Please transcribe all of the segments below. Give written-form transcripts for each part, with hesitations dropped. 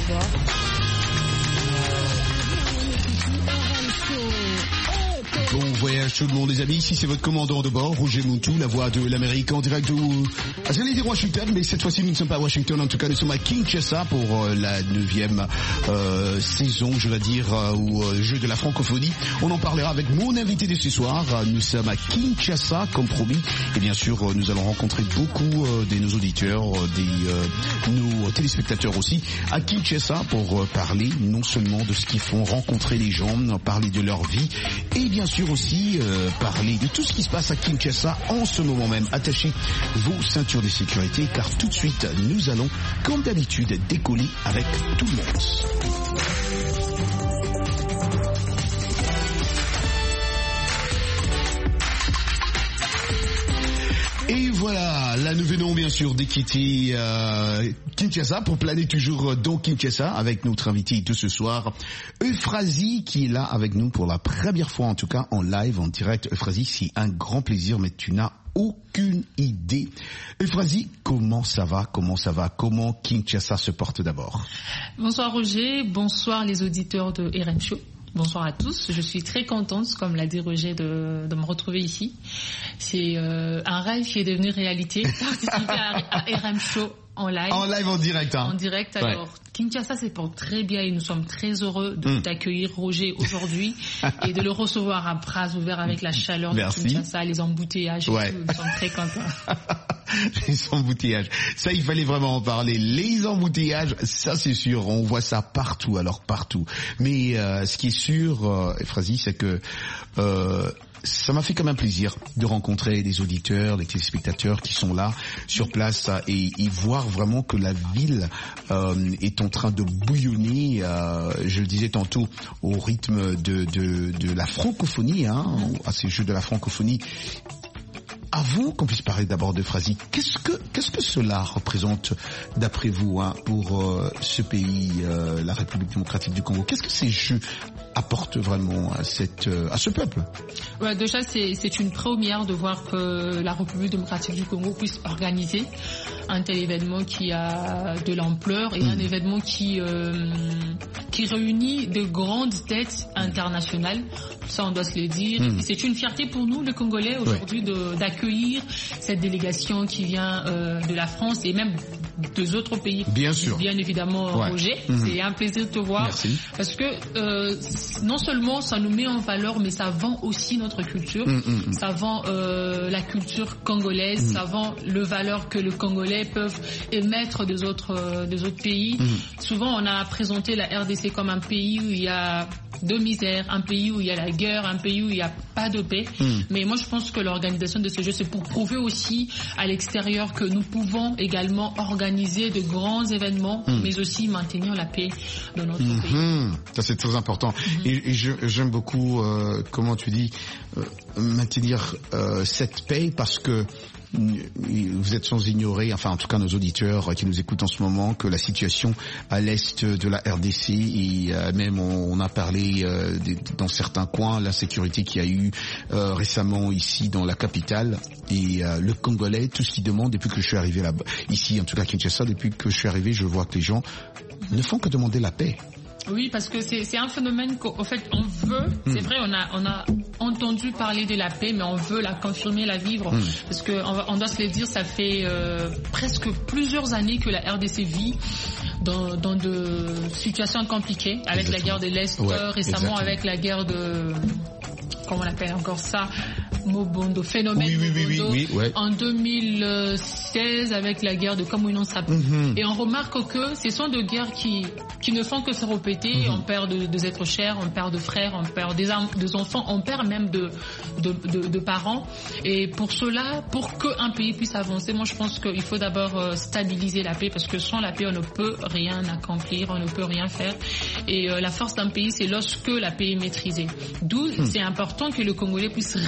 d'abord. Bon voyage tout le monde les amis, ici c'est votre commandant de bord, Roger Moutou, la voix de l'Amérique en direct j'allais dire Washington, mais cette fois-ci nous ne sommes pas à Washington, en tout cas nous sommes à Kinshasa pour la 9e saison, je vais dire, au jeu de la francophonie. On en parlera avec mon invité de ce soir, nous sommes à Kinshasa comme promis, et bien sûr nous allons rencontrer beaucoup de nos auditeurs, nos téléspectateurs aussi, à Kinshasa pour parler non seulement de ce qu'ils font, rencontrer les gens, parler de leur vie, et bien sûr aussi parler de tout ce qui se passe à Kinshasa en ce moment même. Attachez vos ceintures de sécurité car tout de suite nous allons comme d'habitude décoller avec tout le monde. Et voilà, la nous venons bien sûr de quitter Kinshasa pour planer toujours dans Kinshasa avec notre invité de ce soir, Euphrasie, qui est là avec nous pour la première fois en tout cas en live, en direct. Euphrasie, c'est un grand plaisir, mais tu n'as aucune idée. Euphrasie, comment ça va? Comment Kinshasa se porte d'abord? Bonsoir Roger, bonsoir les auditeurs de RM Show. Bonsoir à tous, je suis très contente, comme l'a dit Roger, de me retrouver ici. C'est un rêve qui est devenu réalité, participer à RM Show en live. En live, en direct. En direct, alors Kinshasa se porte très bien et nous sommes très heureux d'accueillir Roger aujourd'hui et de le recevoir à bras ouverts avec la chaleur de Kinshasa, les embouteillages et tout, nous sommes très contents. Les embouteillages, ça il fallait vraiment en parler. Les embouteillages, ça c'est sûr, on voit ça partout, alors partout. Mais ce qui est sûr, Euphrasie, c'est que ça m'a fait quand même plaisir de rencontrer des auditeurs, des téléspectateurs qui sont là sur place et voir vraiment que la ville est en train de bouillonner, je le disais tantôt, au rythme de la francophonie, à ces jeux de la francophonie. Avant qu'on puisse parler d'abord d'Euphrasie, qu'est-ce que cela représente d'après vous pour ce pays, la République démocratique du Congo? Qu'est-ce que ces jeux apportent vraiment à ce peuple? Ouais, déjà c'est une première de voir que la République démocratique du Congo puisse organiser un tel événement qui a de l'ampleur et un événement qui réunit de grandes têtes internationales. Ça on doit se le dire. C'est une fierté pour nous, les Congolais, aujourd'hui d'accueillir cette délégation qui vient de la France et même des autres pays. Bien sûr. Bien évidemment, Roger. C'est un plaisir de te voir. Merci. Parce que non seulement ça nous met en valeur, mais ça vend aussi notre culture. Ça vend la culture congolaise. Ça vend le valeur que les Congolais peuvent émettre des autres pays. Souvent, on a présenté la RDC comme un pays où il y a de misère, un pays où il y a la guerre, un pays où il n'y a pas de paix. Mais moi, je pense que l'organisation de ces jeux, c'est pour prouver aussi à l'extérieur que nous pouvons également organiser de grands événements, mais aussi maintenir la paix dans notre pays. Ça, c'est très important. Et j'aime beaucoup, comment tu dis, maintenir cette paix parce que vous êtes sans ignorer, enfin en tout cas nos auditeurs qui nous écoutent en ce moment, que la situation à l'est de la RDC et même on a parlé dans certains coins, l'insécurité qu'il y a eu récemment ici dans la capitale et le Congolais, tout ce qu'il demande depuis que je suis arrivé là-bas, ici en tout cas Kinshasa, depuis que je suis arrivé, je vois que les gens ne font que demander la paix. Oui, parce que c'est un phénomène qu'en fait on veut, c'est vrai, on a entendu parler de la paix, mais on veut la confirmer, la vivre, parce que on doit se le dire, ça fait presque plusieurs années que la RDC vit dans de situations compliquées, avec la guerre de l'Est, récemment avec la guerre de, comment on appelle encore ça, Mobondo, phénomène Mobondo, en 2016 avec la guerre de Kamounonsapo. Et on remarque que ce sont des guerres qui ne font que se répéter. On perd des êtres chers, on perd de frères, on perd des enfants, on perd même de parents. Et pour cela, pour qu'un pays puisse avancer, moi je pense qu'il faut d'abord stabiliser la paix, parce que sans la paix on ne peut rien accomplir, on ne peut rien faire. Et la force d'un pays, c'est lorsque la paix est maîtrisée. D'où c'est important que le Congolais puisse réclamer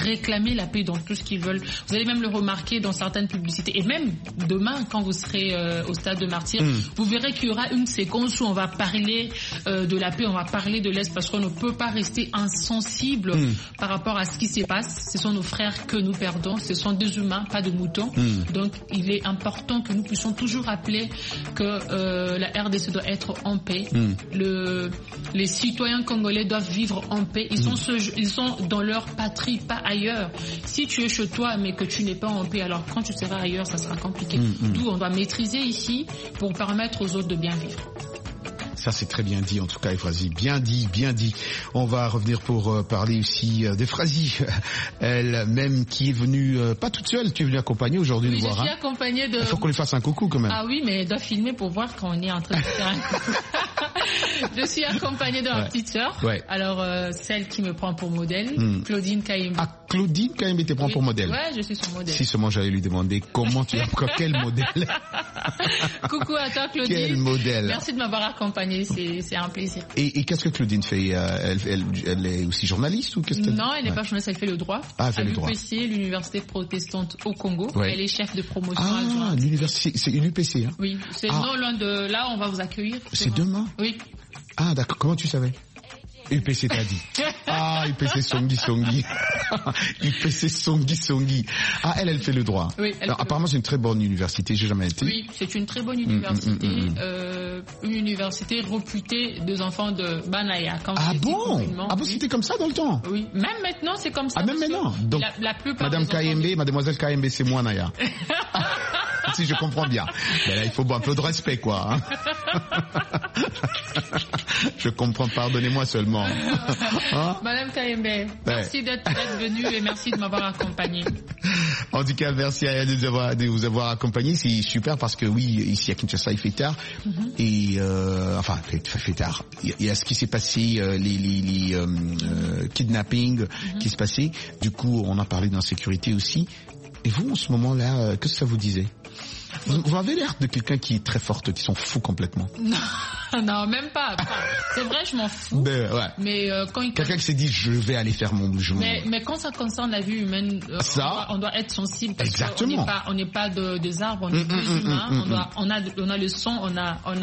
réclamer la paix dans tout ce qu'ils veulent. Vous allez même le remarquer dans certaines publicités. Et même demain, quand vous serez au stade de Martyrs, vous verrez qu'il y aura une séquence où on va parler de la paix, on va parler de l'Est, parce qu'on ne peut pas rester insensible par rapport à ce qui se passe. Ce sont nos frères que nous perdons. Ce sont des humains, pas de moutons. Donc, il est important que nous puissions toujours rappeler que la RDC doit être en paix. Les citoyens congolais doivent vivre en paix. Ils sont dans leur patrie, pas ailleurs. Si tu es chez toi mais que tu n'es pas en paix, alors quand tu seras ailleurs, ça sera compliqué. D'où on doit maîtriser ici pour permettre aux autres de bien vivre. Ça, c'est très bien dit, en tout cas, Euphrasie. Bien dit, bien dit. On va revenir pour parler aussi d'Euphrasie, elle-même qui est venue, pas toute seule, tu es venue accompagner aujourd'hui nous voir. Je suis accompagnée de... Il faut qu'on lui fasse un coucou quand même. Ah oui, mais elle doit filmer pour voir quand on est en train de faire un coucou. Je suis accompagnée de ma petite sœur. Ouais. Alors, celle qui me prend pour modèle, Claudine Kayembe. Ah, Claudine Kayembe te prend pour modèle. Ouais, je suis son modèle. Si seulement j'allais lui demander comment tu as quel modèle. Coucou à toi, Claudine. Quel modèle. Merci de m'avoir accompagnée, c'est un plaisir. Et qu'est-ce que Claudine fait? Elle est aussi journaliste ou qu'est-ce qu'elle fait? Non, elle n'est pas journaliste, elle fait le droit. Ah, elle fait le droit. À l'UPC, l'université protestante au Congo. Ouais. Elle est chef de promotion. Ah, l'université, c'est l'UPC, hein? Oui, c'est non loin de là, on va vous accueillir. C'est demain? Oui. Ah, d'accord, comment tu savais? UPC t'a dit. Ah, UPC Songi. UPC Songi. Ah, elle fait le droit. Oui, alors, apparemment, c'est une très bonne université, j'ai jamais été. Oui, c'est une très bonne université. Une université réputée des enfants de Banaya. Ah bon? Ah bon, c'était comme ça dans le temps? Oui, même maintenant, c'est comme ça. Ah, même maintenant? Donc, la plupart Madame Kayembe, Mademoiselle Kayembe, c'est moi, Naya. Si je comprends bien. Mais là, il faut un peu de respect, quoi. Hein. Je comprends, pardonnez-moi seulement. Hein? Madame Kayembe, merci d'être venue et merci de m'avoir accompagnée. En tout cas, merci à elle de vous avoir accompagné. C'est super parce que oui, ici à Kinshasa, il fait tard. Et enfin, il fait tard. Il y a ce qui s'est passé, les kidnappings qui se passaient. Du coup, on a parlé d'insécurité aussi. Et vous, en ce moment-là, qu'est-ce que ça vous disait? Vous avez l'air de quelqu'un qui est très forte, qui s'en fout complètement. Non, même pas. Enfin, c'est vrai, je m'en fous. Mais quand quelqu'un qui s'est dit, je vais aller faire mon jeu. Mais quand ça concerne la vie humaine, on doit être sensible. Parce exactement. On n'est pas des arbres, on est des humains. On a le son, on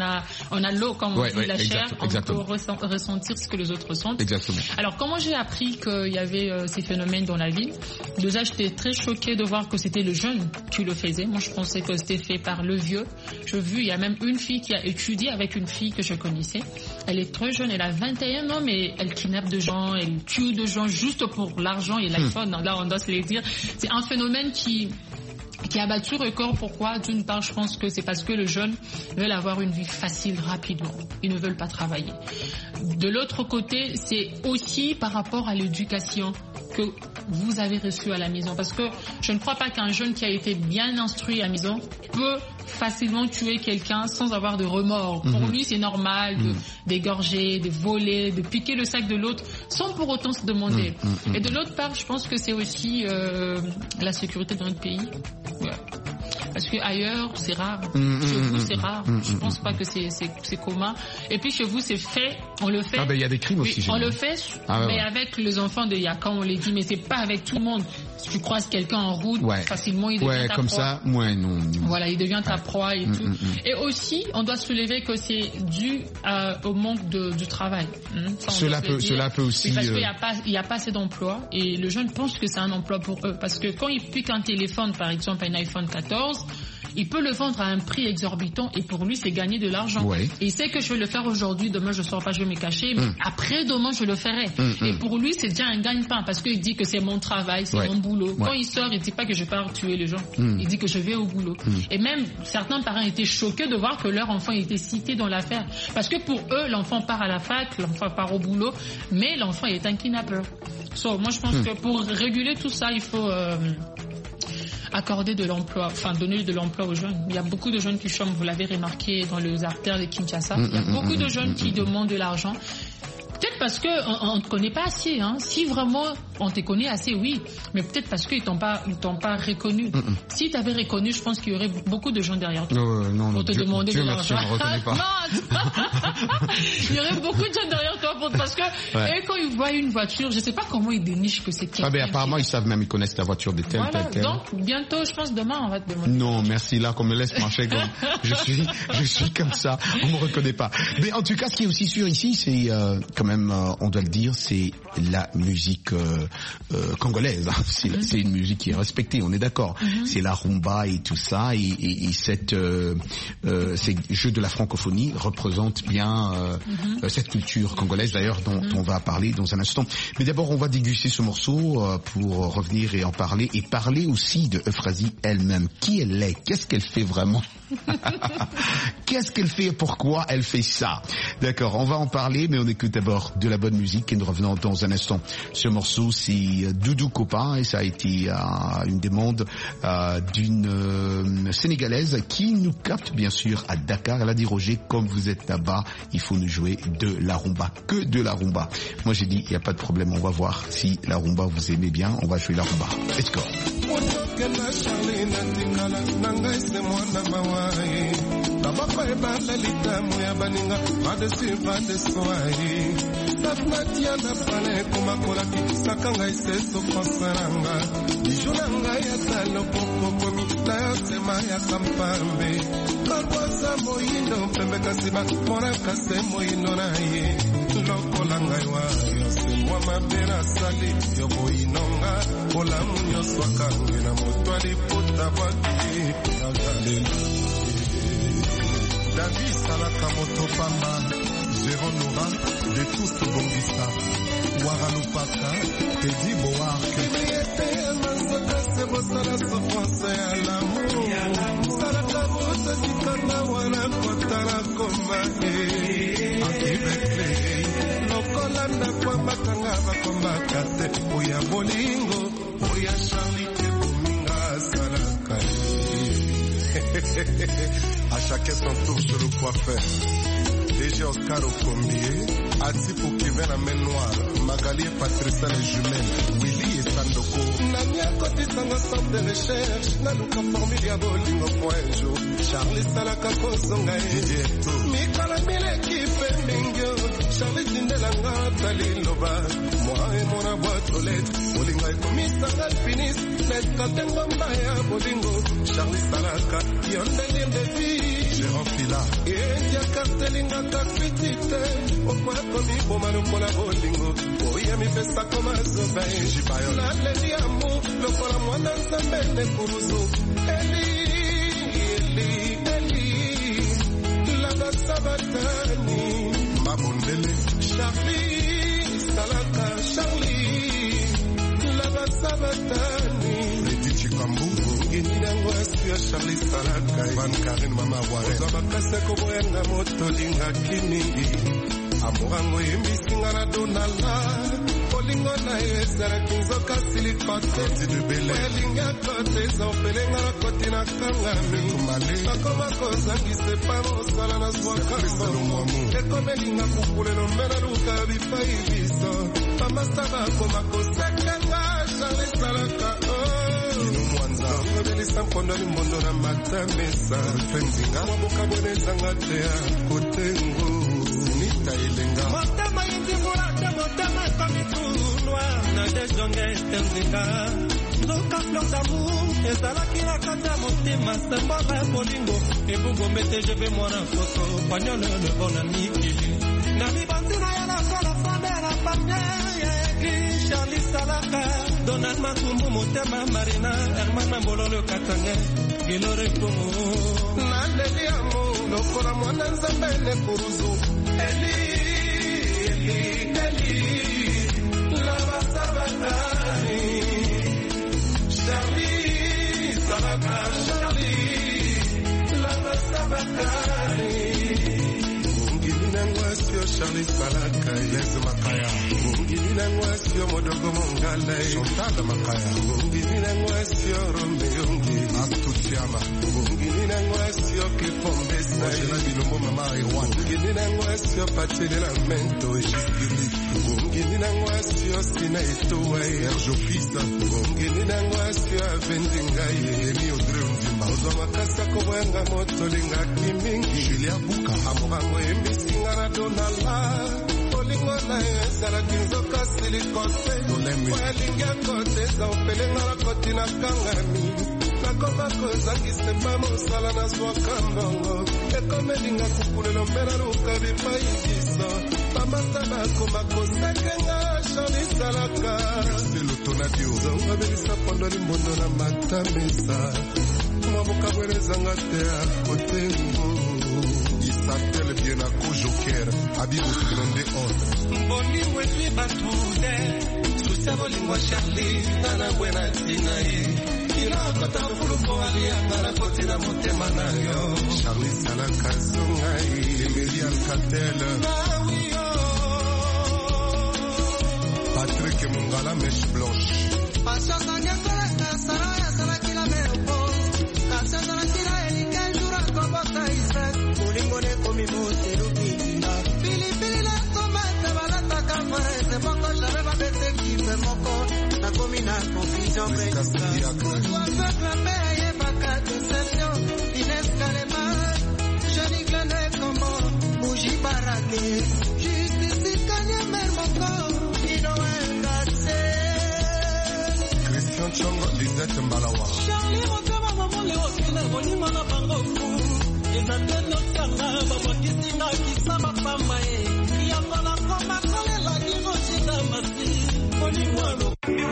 a l'eau, comme on dit, la chair. On peut ressentir ce que les autres ressentent. Exactement. Alors, comment j'ai appris qu'il y avait ces phénomènes dans la ville? Déjà, j'étais très choquée de voir que c'était le jeune qui le faisait. Moi, je pensais que c'était fait par le vieux. J'ai vu, il y a même une fille qui a étudié avec une fille que je connaissais. Elle est très jeune, elle a 21 ans, mais elle kidnappe de gens, elle tue de gens juste pour l'argent et l'iPhone. Là, on doit se les dire. C'est un phénomène qui a battu record. Pourquoi? D'une part, je pense que c'est parce que les jeunes veulent avoir une vie facile rapidement. Ils ne veulent pas travailler. De l'autre côté, c'est aussi par rapport à l'éducation que vous avez reçue à la maison. Parce que je ne crois pas qu'un jeune qui a été bien instruit à la maison peut facilement tuer quelqu'un sans avoir de remords. Pour lui, c'est normal d'égorger, de voler, de piquer le sac de l'autre sans pour autant se demander. Et de l'autre part, je pense que c'est aussi la sécurité dans notre pays. Ouais. Parce que ailleurs, c'est rare. Chez vous, c'est rare. Je pense pas que c'est commun. Et puis chez vous, c'est fait. On le fait. Ah ben il y a des crimes aussi. On le fait, mais avec les enfants de Yaka, on les dit, mais c'est pas avec tout le monde. Si tu croises quelqu'un en route, facilement il devient ta comme proie. Ça, non. Voilà, il devient ta proie et tout. Et aussi, on doit soulever que c'est dû au manque du travail. Cela peut aussi. Oui, parce qu'il n'y a pas assez d'emplois et le jeune pense que c'est un emploi pour eux. Parce que quand il pique un téléphone, par exemple un iPhone 14, il peut le vendre à un prix exorbitant et pour lui c'est gagner de l'argent. Et il sait que je vais le faire aujourd'hui, demain je ne sors pas, je vais me cacher, mais après demain je le ferai. Et pour lui c'est déjà un gagne-pain parce qu'il dit que c'est mon travail, c'est mon boulot. Quand il sort, il ne dit pas que je pars tuer les gens, il dit que je vais au boulot. Et même certains parents étaient choqués de voir que leur enfant était cité dans l'affaire. Parce que pour eux, l'enfant part à la fac, l'enfant part au boulot, mais l'enfant est un kidnappeur. Moi je pense que pour réguler tout ça, il faut... accorder de l'emploi, enfin donner de l'emploi aux jeunes. Il y a beaucoup de jeunes qui chôment, vous l'avez remarqué dans les artères de Kinshasa. Il y a beaucoup de jeunes qui demandent de l'argent. Peut-être parce qu'on ne te connaît pas assez. Si vraiment on te connaît assez, oui. Mais peut-être parce qu'ils t'ont pas reconnu. Si tu avais reconnu, je pense qu'il y aurait beaucoup de gens derrière toi. Non, pour te demander de l'argent. Merci, on ne reconnaît pas. Non, il y aurait beaucoup de gens derrière toi faute parce que et quand ils voient une voiture, je sais pas comment ils dénichent que c'est quelqu'un. Ah ben apparemment ils savent même, ils connaissent la voiture de tel. Donc bientôt, je pense demain on va te demander. Non, merci, là qu'on me laisse marcher. Je suis comme ça, on me reconnaît pas. Mais en tout cas, ce qui est aussi sûr ici, c'est quand même, on doit le dire, c'est la musique congolaise. C'est une musique qui est respectée, on est d'accord. C'est la rumba et tout ça, et ces jeux de la francophonie représentent bien cette culture congolaise, d'ailleurs, dont on va parler dans un instant. Mais d'abord, on va déguster ce morceau pour revenir et en parler, et parler aussi de Euphrasie elle-même. Qui elle est? Qu'est-ce qu'elle fait vraiment? Qu'est-ce qu'elle fait et pourquoi elle fait ça? D'accord, on va en parler, mais on écoute d'abord de la bonne musique et nous revenons dans un instant. Ce morceau, c'est Doudou Copain et ça a été une demande d'une Sénégalaise qui nous capte bien sûr à Dakar. Elle a dit: Roger, comme vous êtes là-bas, il faut nous jouer de la rumba, que de la rumba. Moi j'ai dit, il n'y a pas de problème, on va voir si la rumba vous aimez bien, on va jouer la rumba. Let's go. Tabaka ebala litamu ya baninga pas de soirée. Satnatia na pale kumakolaki sakanga iseso pasaranga. Dijunanga ya talo poko komi na yasema ya kampambe. Kabwaza moyindo pembe kasiba mora kase moyindo na ye. Loko langa iwa yose mwa mabera sali yobo inonga. Ola munyo swakange na motwali puta baki agalelu. David Salaka Motopamba, Jérôme Nora, de tous Bongista, Waralupaka, Teddy Boark. C'est beau, ça la souffrance à l'amour. Salaka Mota, Sikana, Wala, Kotara, Kombae. Akibekle, Lokolanda, Kwambakanga, Bakombakate, Oya Bolingo, Oya Charlie, Tebuminga, Salaka. À chacun son tour sur le coiffeur. DG Oscar au combier, Atipo Kevin la main noire, Magali et Patricia les jumelles, Willy et Sandoko. Namia côté sanga centre de recherche, Naluka Formilia Bolingo point jour, Charlie Salaka Kosonga et Mikala Mile qui fait Mingyo, Charlie Tindelanga Taliloba, moi et mon aboite aux lettres, Bolingo et Commissaire Alpinis, Nescatengambaya Bolingo, Charlie Salaka, Yondelim de vie. Jérôme Fila et Diakartelinga Takfitite Okwa komi bomano kola bolingo Oya mi pesa koma zobae Jibayo na leli amu Lokola mwana zambene kuruzu Eli Lada Sabatani Mabondele Charlie Salaka Charlie Lada Sabatani Lady Chikambu Inangwasio Charlie Salaka Van Karin Mama Ware Zabakase Koboenga Motolinga Kiningi Amorango Yemisinga na Donala Polingo na Yesara Kinzo Kasilikote Welinga Kote Zopelenga Kotina Kangami Akoma Kozangi Sepamo Salana Swakambo Ekomelinga Kukule no Mena Luka Bifaiviso Pamasaba Komako Sekanga Charlie Salaka Sampondo ni mondo na matamesa Fenzinga waboka boneza ngatea Kotengo Nita ilenga Motama indimurata Motama komitunwa Na dejonge tenzinga Zoka fleur d'amour Ezala kila kata motima Sembola bolingo Ebungo mete je vais mwana foto Pagnole le bon ami Na mi bantina ya la sola Famera pamye Charlie Salaka Donald Matumbu Motema Marina Herman Mambololo Katanga Gilore Kumu Naleli Amu Lokora Mwana Nzambele Kuruzu Eli Lava Sabatani Charlie Salaka Charlie Lava Sabatani Ngwasio Charlie Salaka Yes Makaya Ngina ngwasio Modogo Mongala Chantal Makaya Ngina ngwasio Romeo Atutiama Ngina ngwasio Kipombesa Ngina bilombo mama Iwan Ngina ngwasio Patele Lamento Ngina ngwasio Stina Itoa Erjo Fista Ngina ngwasio Avendingaye Emi Odre Mvimba Ozoma Kasa Kowenga Motolinga Kimingi Julia Buka Amorango Embisi Ngana Donala Olingo na Billy Coste, Welinga Cote, Pelenga Cotina Kangami, Nakoma Kozangi Stefano Salana Swakambongo, Ekomelinga Kupulelo Meraruka Bipaigisa, Pamatana Komako Sekenga, Shani Salaka, Silutonadio, Zonga Pondoli Mondona Matamesa, Mabuka Zangatea, Kotengo. Il s'appelle bien à Joker, Abibou Grande Ordre. Boni Wetli Batude, Susavo Lingua Charlie, Nana Buena Tinae, Ila Kota Fulupo Alia, Nana Kotina Motemanayo, Charlie Salaka Zungai, Emilia Alcatel, Patrick Mungala Mèche Blanche. Pachata Gakolaka, Saraya Sarakila Meropo, Kachata Kila Elika Jura Kobota Isaac. Lingone komi mote lukina Pili pili la tomate balata kafare Se boko jare ba bete kipe moko Na komi na confusion prekisa Kutwa peuple peye baka deception Ines Kaleman Jeni glene komo Bougie barake Justice kanye mer moko Ino engase Christian Chongo Lisette Mbalawa Charlie Mokama mamole okine Bonima na bango fu Izatendo kanga babakisinga kisama pamae Yangona koma kole la dino chida masi Boni mwano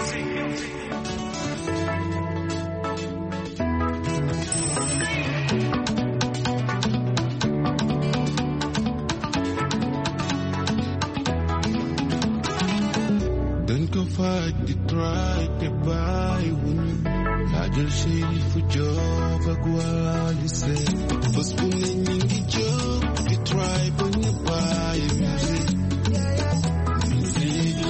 Don't go fight the try to buy one Kajal shady for job Agwala lise For spooning in the job You try when you buy music Music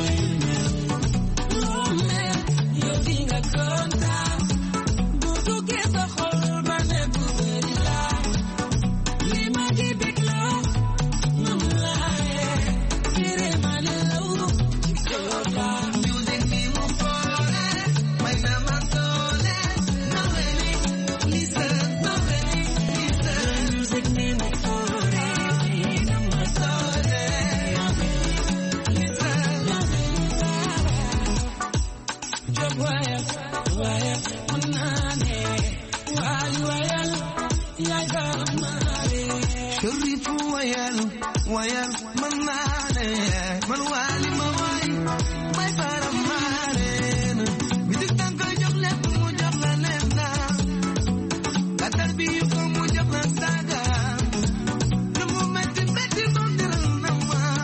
you think I can't dance Budu get a whole man and booty laugh Lima give it love No lie Get it my little Music me move forward My mama told it No really Listen No really Listen Music me move forward Mama told it No really Listen No really Job wire Manane Wayal Yagamare Sharifu wayal Manane Manwali mawai May paramare Biditang ko job left mo job na nena Katarbiyo ko mo job na saga The moment it met you don't tell them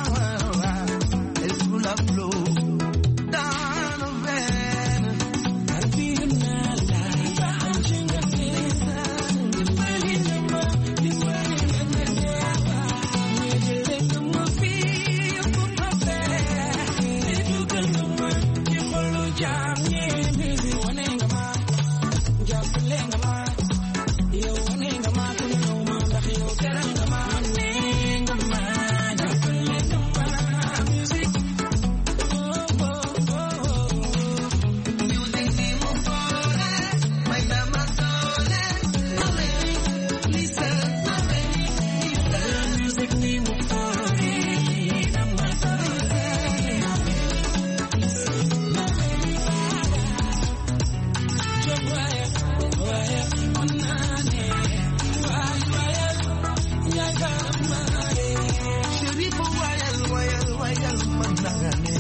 It's full of flow Down of it I feel my life I'm changing things The money number The money number We're getting the feel for my bed If you can number You follow job Yeah, busy One ain't a man Just a ling a man You one ain't a man You know man But you can't a man One ain't a man Just a ling a man Music Oh, oh, oh, oh Music me move forward My mama told it No really Listen No really Listen Music me move forward Mama told it No really Listen No really Job wire Manane Wayal Yagamare Sharifu wayal Manane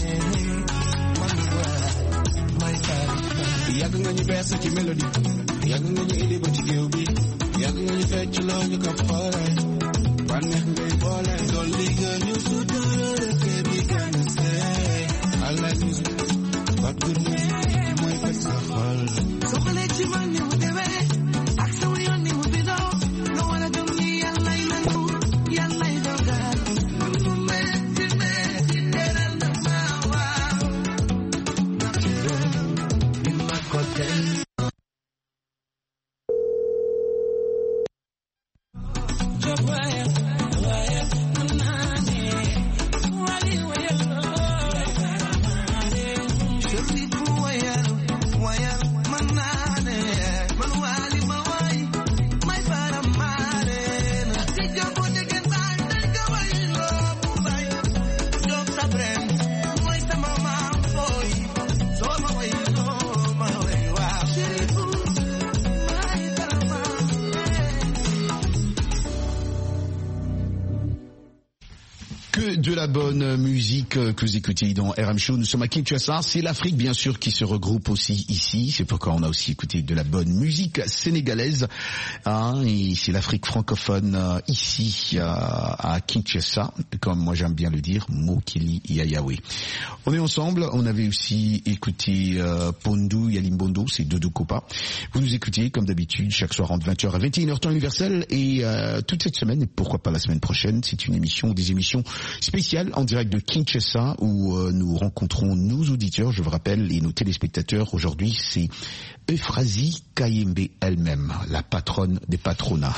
My God Yàgg nga ñu bees ci mélodie yàgg nga ñu indi ba ci géew bi yàgg nga ñu fecc loo ñu ko xoole bànneex ngay boole dolli nga ñu sutura kër bi gën a seey I like music but good music mooy fekk sa xol soo xoolee ci man ni mu demee ak sama yoon ni mu bindoo nga war a gëm ni yàllay nangu yàllay dogal mu metti teral na ma waaw ndax ni ma ko teel Job wire Manane que de la bonne musique que vous écoutez dans RM Show. Nous sommes à Kinshasa. C'est l'Afrique, bien sûr, qui se regroupe aussi ici. C'est pourquoi on a aussi écouté de la bonne musique sénégalaise. Et c'est l'Afrique francophone ici à Kinshasa, comme moi j'aime bien le dire, Mokili Yayawe. On est ensemble. On avait aussi écouté Pondou Yalimbondo, c'est Dodo Kopa. Vous nous écoutez comme d'habitude chaque soir entre 20h à 21h temps universel, et toute cette semaine, et pourquoi pas la semaine prochaine, c'est une émission, des émissions spéciales en direct de Kinshasa où nous rencontrons nos auditeurs, je vous rappelle, et nos téléspectateurs. Aujourd'hui, c'est Euphrasie Kayembe elle-même, la patronne des patronats.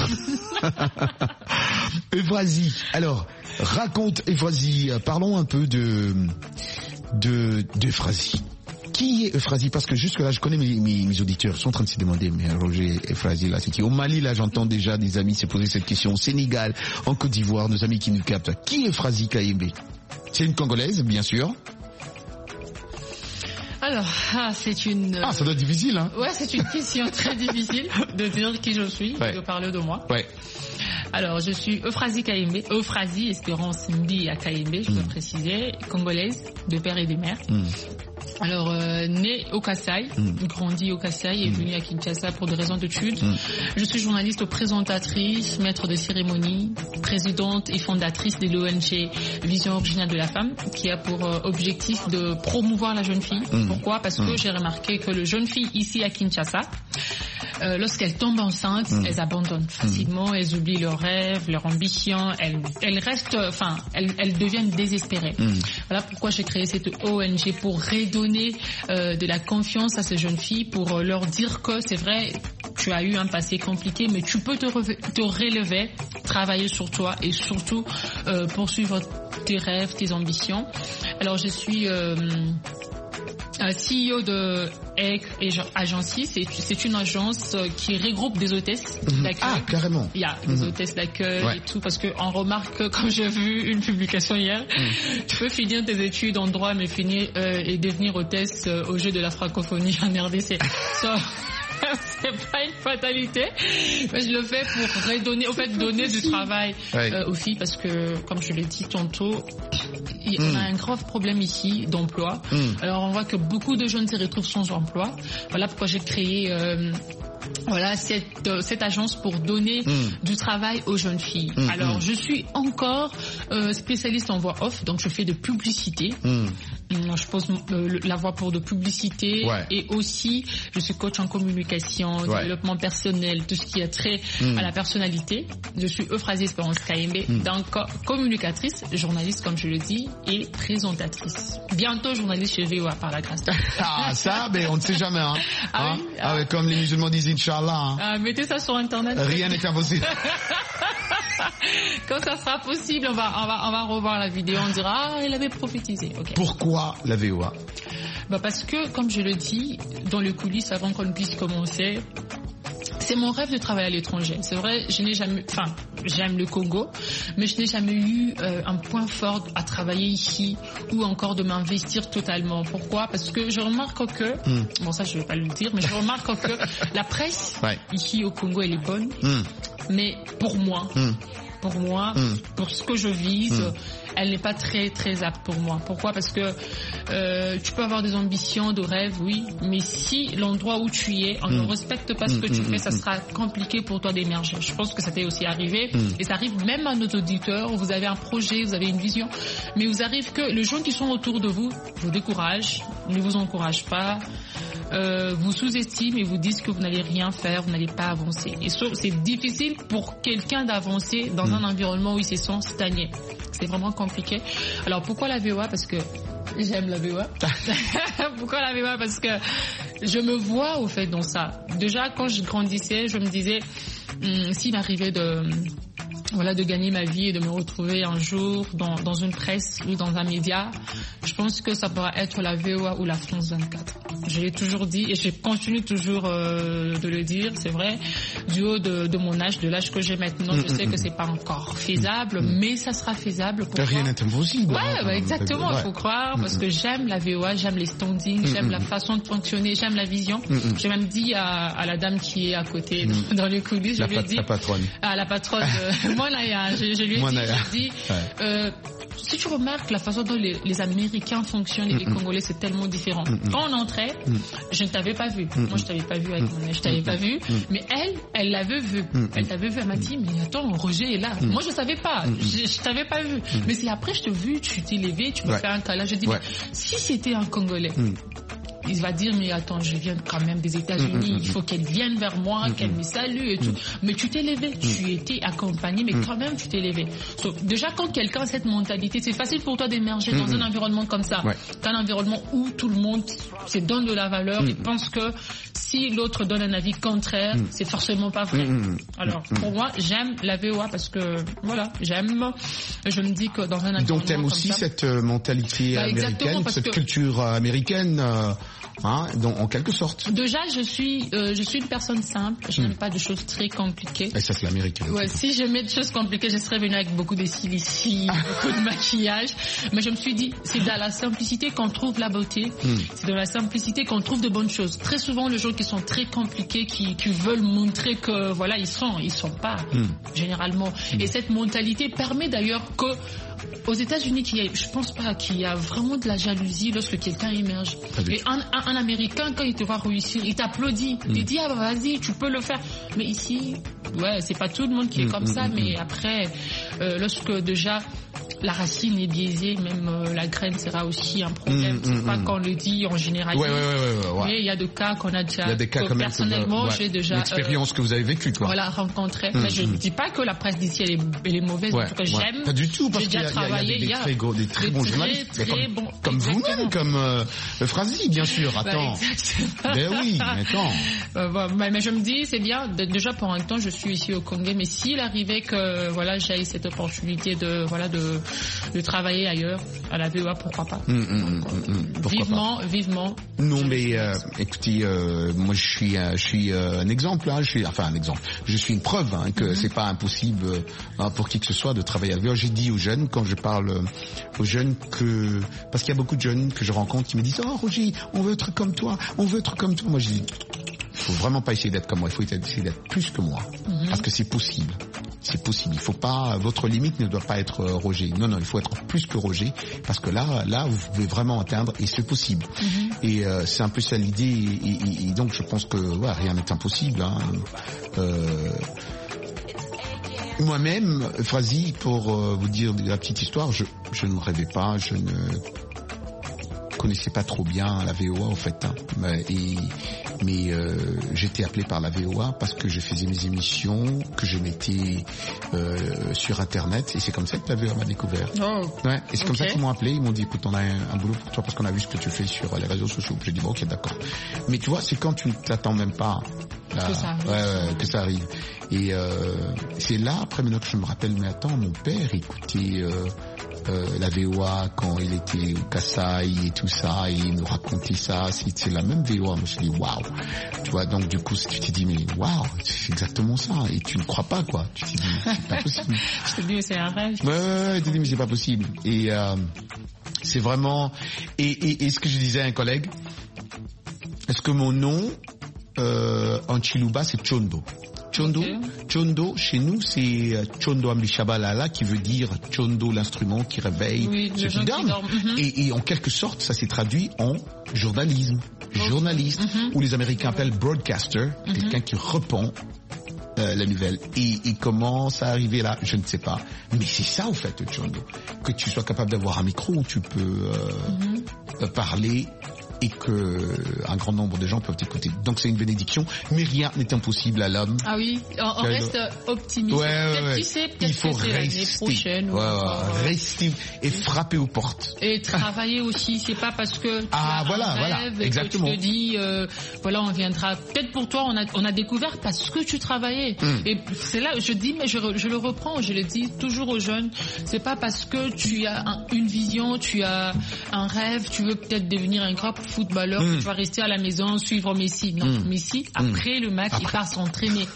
Euphrasie, alors raconte Euphrasie, parlons un peu d'Euphrasie. Qui est Euphrasie? Parce que jusque là, je connais mes auditeurs, ils sont en train de se demander, mais Roger, Euphrasie, là, c'est qui? Au Mali, là, j'entends déjà des amis se poser cette question. Au Sénégal, en Côte d'Ivoire, nos amis qui nous captent. Qui est Euphrasie Kayembe? C'est une Congolaise, bien sûr. Alors, c'est une... ça doit être difficile, hein? Ouais, c'est une question très difficile de dire qui je suis, de parler de moi. Ouais. Alors, je suis Euphrasie Kayembe, Euphrasie Espérance Mbi à Kayembe, je dois préciser, congolaise, de père et de mère. Alors, née au Kasaï, grandi au Kasaï et venue à Kinshasa pour des raisons d'études. Je suis journaliste, présentatrice, maître de cérémonie, présidente et fondatrice de l'ONG Vision Originale de la Femme, qui a pour objectif de promouvoir la jeune fille. Pourquoi? Parce que j'ai remarqué que les jeunes filles ici à Kinshasa, lorsqu'elles tombent enceintes, elles abandonnent facilement, elles oublient leurs rêves, leurs ambitions, elles restent, elles deviennent désespérées. Voilà pourquoi j'ai créé cette ONG, pour redonner de la confiance à ces jeunes filles, pour leur dire que c'est vrai, tu as eu un passé compliqué, mais tu peux te relever, travailler sur toi et surtout poursuivre tes rêves, tes ambitions. Alors je suis CEO de EC Agency, c'est une agence qui regroupe des hôtesses d'accueil. Ah, carrément. Il y a des hôtesses d'accueil et tout, parce que on remarque que, comme j'ai vu une publication hier, tu peux finir tes études en droit, mais finir et devenir hôtesse au jeu de la francophonie en RDC. C'est pas une fatalité, mais je le fais pour redonner, donner du travail aux filles, parce que, comme je l'ai dit tantôt, on a un grave problème ici d'emploi. Alors on voit que beaucoup de jeunes se retrouvent sans emploi. Voilà pourquoi j'ai créé cette agence pour donner du travail aux jeunes filles. Alors je suis encore spécialiste en voix off, donc je fais de publicité. Je pose la voix pour de publicité, et aussi je suis coach en communication, développement personnel, tout ce qui a trait à la personnalité. Je suis Euphrasie Espérance Kayembe, donc communicatrice, journaliste comme je le dis, et présentatrice. Bientôt journaliste chez VOA par la grâce. Ça, on ne sait jamais. Comme les musulmans disent, Inch'Allah. Mettez ça sur Internet. Rien n'est impossible. Quand ça sera possible, on va revoir la vidéo, on dira elle avait prophétisé. Okay. Pourquoi la VOA? Parce que, comme je le dis, dans les coulisses, avant qu'on puisse commencer, c'est mon rêve de travailler à l'étranger. C'est vrai, j'aime le Congo, mais je n'ai jamais eu un point fort à travailler ici, ou encore de m'investir totalement. Pourquoi? Parce que je remarque que, ça je vais pas le dire, mais je remarque que la presse ici au Congo, elle est bonne, mais pour moi, pour ce que je vise, elle n'est pas très très apte pour moi. Pourquoi? Parce que tu peux avoir des ambitions, de rêves, oui, mais si l'endroit où tu es, on ne respecte pas ce que tu fais, ça sera compliqué pour toi d'émerger. Je pense que ça t'est aussi arrivé, et ça arrive même à nos auditeurs. Vous avez un projet, vous avez une vision, mais vous arrive que les gens qui sont autour de vous vous découragent, ne vous encouragent pas, vous sous-estiment et vous disent que vous n'allez rien faire, vous n'allez pas avancer. Et c'est difficile pour quelqu'un d'avancer dans un environnement où il se sent stagné. C'est vraiment compliqué. Alors pourquoi la VOA? Parce que j'aime la VOA. Pourquoi la VOA? Parce que je me vois au fait dans ça. Déjà quand je grandissais, je me disais s'il m'arrivait de gagner ma vie et de me retrouver un jour dans une presse ou dans un média, je pense que ça pourra être la VOA ou la France 24. Je l'ai toujours dit et je continue toujours de le dire, c'est vrai. Du haut de mon âge, de l'âge que j'ai maintenant, je sais que c'est pas encore faisable, mais ça sera faisable. Pourquoi? Rien n'est impossible. Exactement, il faut croire, parce que j'aime la VOA, j'aime les standings, j'aime la façon de fonctionner, j'aime la vision. J'ai même dit à la dame qui est à côté dans les coulisses, je lui ai dit... La patronne. La patronne, moi Naya, je lui ai dit, si tu remarques la façon dont les Américains fonctionnent et les Congolais, c'est tellement différent. Quand on entrait, je ne t'avais pas vu. Moi, je t'avais pas vu avec mon âge, je t'avais pas vu. Mais elle l'avait vu. Elle t'avait vu, elle m'a dit, mais attends, Roger est là. Moi, je savais pas. Je t'avais pas vu. Mais c'est après, je t'ai vu, tu t'es levé, tu me fais un câlin. Je dis, mais si c'était un Congolais, il va dire, mais attends, je viens quand même des États-Unis, il faut qu'elle vienne vers moi, qu'elle me salue et tout. Mais tu t'es levé, tu étais accompagné, mais quand même tu t'es levé. Déjà, quand quelqu'un a cette mentalité, c'est facile pour toi d'émerger dans un environnement comme ça. Dans un environnement où tout le monde se donne de la valeur et pense que si l'autre donne un avis contraire, c'est forcément pas vrai. Alors, pour moi, j'aime la VOA parce que, voilà, j'aime, je me dis que dans un environnement donc t'aimes aussi cette mentalité américaine, cette culture américaine, donc, en quelque sorte. Déjà, je suis une personne simple. Je n'aime pas de choses très compliquées. Et ça, c'est l'américain. Ouais, si j'aimais de choses compliquées, je serais venue avec beaucoup de cils ici, beaucoup de maquillage. Mais je me suis dit, c'est dans la simplicité qu'on trouve la beauté. C'est dans la simplicité qu'on trouve de bonnes choses. Très souvent, les gens qui sont très compliqués, qui veulent montrer que, voilà, ils sont pas, généralement. Et cette mentalité permet d'ailleurs que, aux États-Unis, je pense pas qu'il y a vraiment de la jalousie lorsque quelqu'un émerge. Et un Américain, quand il te voit réussir, il t'applaudit. Il dit, ah, vas-y, tu peux le faire. Mais ici, c'est pas tout le monde qui est comme ça, mais après, lorsque déjà la racine est biaisée, même la graine sera aussi un problème. C'est pas qu'on le dit en généralité. Mais il y a des cas qu'on a déjà, personnellement, j'ai déjà l'expérience que vous avez vécue, quoi. Voilà, rencontré. Mais je ne dis pas que la presse d'ici elle est mauvaise. En tout cas, j'aime. Pas du tout, parce qu'il y a des très bons journalistes, comme vous-même, comme Frazy, bien sûr. Attends. Ben oui, attends. Mais je me dis, c'est bien. Déjà pour un temps, je suis ici au Congo, mais s'il arrivait que j'ai cette opportunité de travailler ailleurs à la VOA, pourquoi pas. Vivement. Non, mais écoutez, moi je suis un exemple. Je suis une preuve que c'est pas impossible pour qui que ce soit de travailler à la VOA. J'ai dit aux jeunes, quand je parle aux jeunes, que parce qu'il y a beaucoup de jeunes que je rencontre qui me disent, oh Roger, on veut être comme toi. Moi je dis, faut vraiment pas essayer d'être comme moi, il faut essayer d'être plus que moi, parce que c'est possible. Il faut pas, votre limite ne doit pas être Roger. Non, il faut être plus que Roger, parce que là, vous pouvez vraiment atteindre, et c'est possible. Et c'est un peu ça l'idée, et donc je pense que rien n'est impossible. Moi-même, Frazy, pour vous dire la petite histoire, je ne rêvais pas, je ne connaissais pas trop bien la VOA en fait, mais j'étais appelé par la VOA parce que je faisais mes émissions, que je mettais sur internet, et c'est comme ça que la VOA m'a découvert. Et c'est comme ça qu'ils m'ont appelé, ils m'ont dit, écoute, on a un boulot pour toi parce qu'on a vu ce que tu fais sur les réseaux sociaux. J'ai dit, ok, d'accord. Mais tu vois, c'est quand tu ne t'attends même pas que ça arrive. Et c'est là, après maintenant que je me rappelle, mais attends, mon père écoutait la VOA quand il était au Kassai et tout ça, et il nous racontait ça, c'est la même VOA. Je me suis dit, waouh, tu vois, donc du coup tu t'es dit, mais waouh, c'est exactement ça, et tu ne crois pas, quoi. Tu t'es dit, c'est pas possible. Je t'ai dit, c'est un rêve. Tu t'es dit, mais c'est pas possible. Et c'est vraiment, et ce que je disais à un collègue, est-ce que mon nom en Chiluba c'est Chondo? Chondo, chez nous, c'est Chondo Ambishabalala, qui veut dire Chondo, l'instrument qui réveille ceux qui dorment. Et en quelque sorte, ça s'est traduit en journalisme, journaliste, ou les Américains appellent broadcaster, quelqu'un qui répand la nouvelle. Et comment ça arrivé là, je ne sais pas. Mais c'est ça, au fait, Chondo. Que tu sois capable d'avoir un micro où tu peux parler, et que un grand nombre de gens peuvent écouter. Donc c'est une bénédiction, mais rien n'est impossible à l'homme. Ah oui, on reste optimiste. Tu sais, il faut rester, rester et frapper aux portes. Et travailler aussi, c'est pas parce que tu as un rêve exactement. Que tu te dis, on viendra. Peut-être pour toi, on a découvert parce que tu travaillais. Et c'est là, je dis, mais je le reprends, je le dis toujours aux jeunes, c'est pas parce que tu as une vision, tu as un rêve, tu veux peut-être devenir un grand footballeur, que tu vas rester à la maison, suivre Messi. Non, Messi, après le match, il part s'entraîner.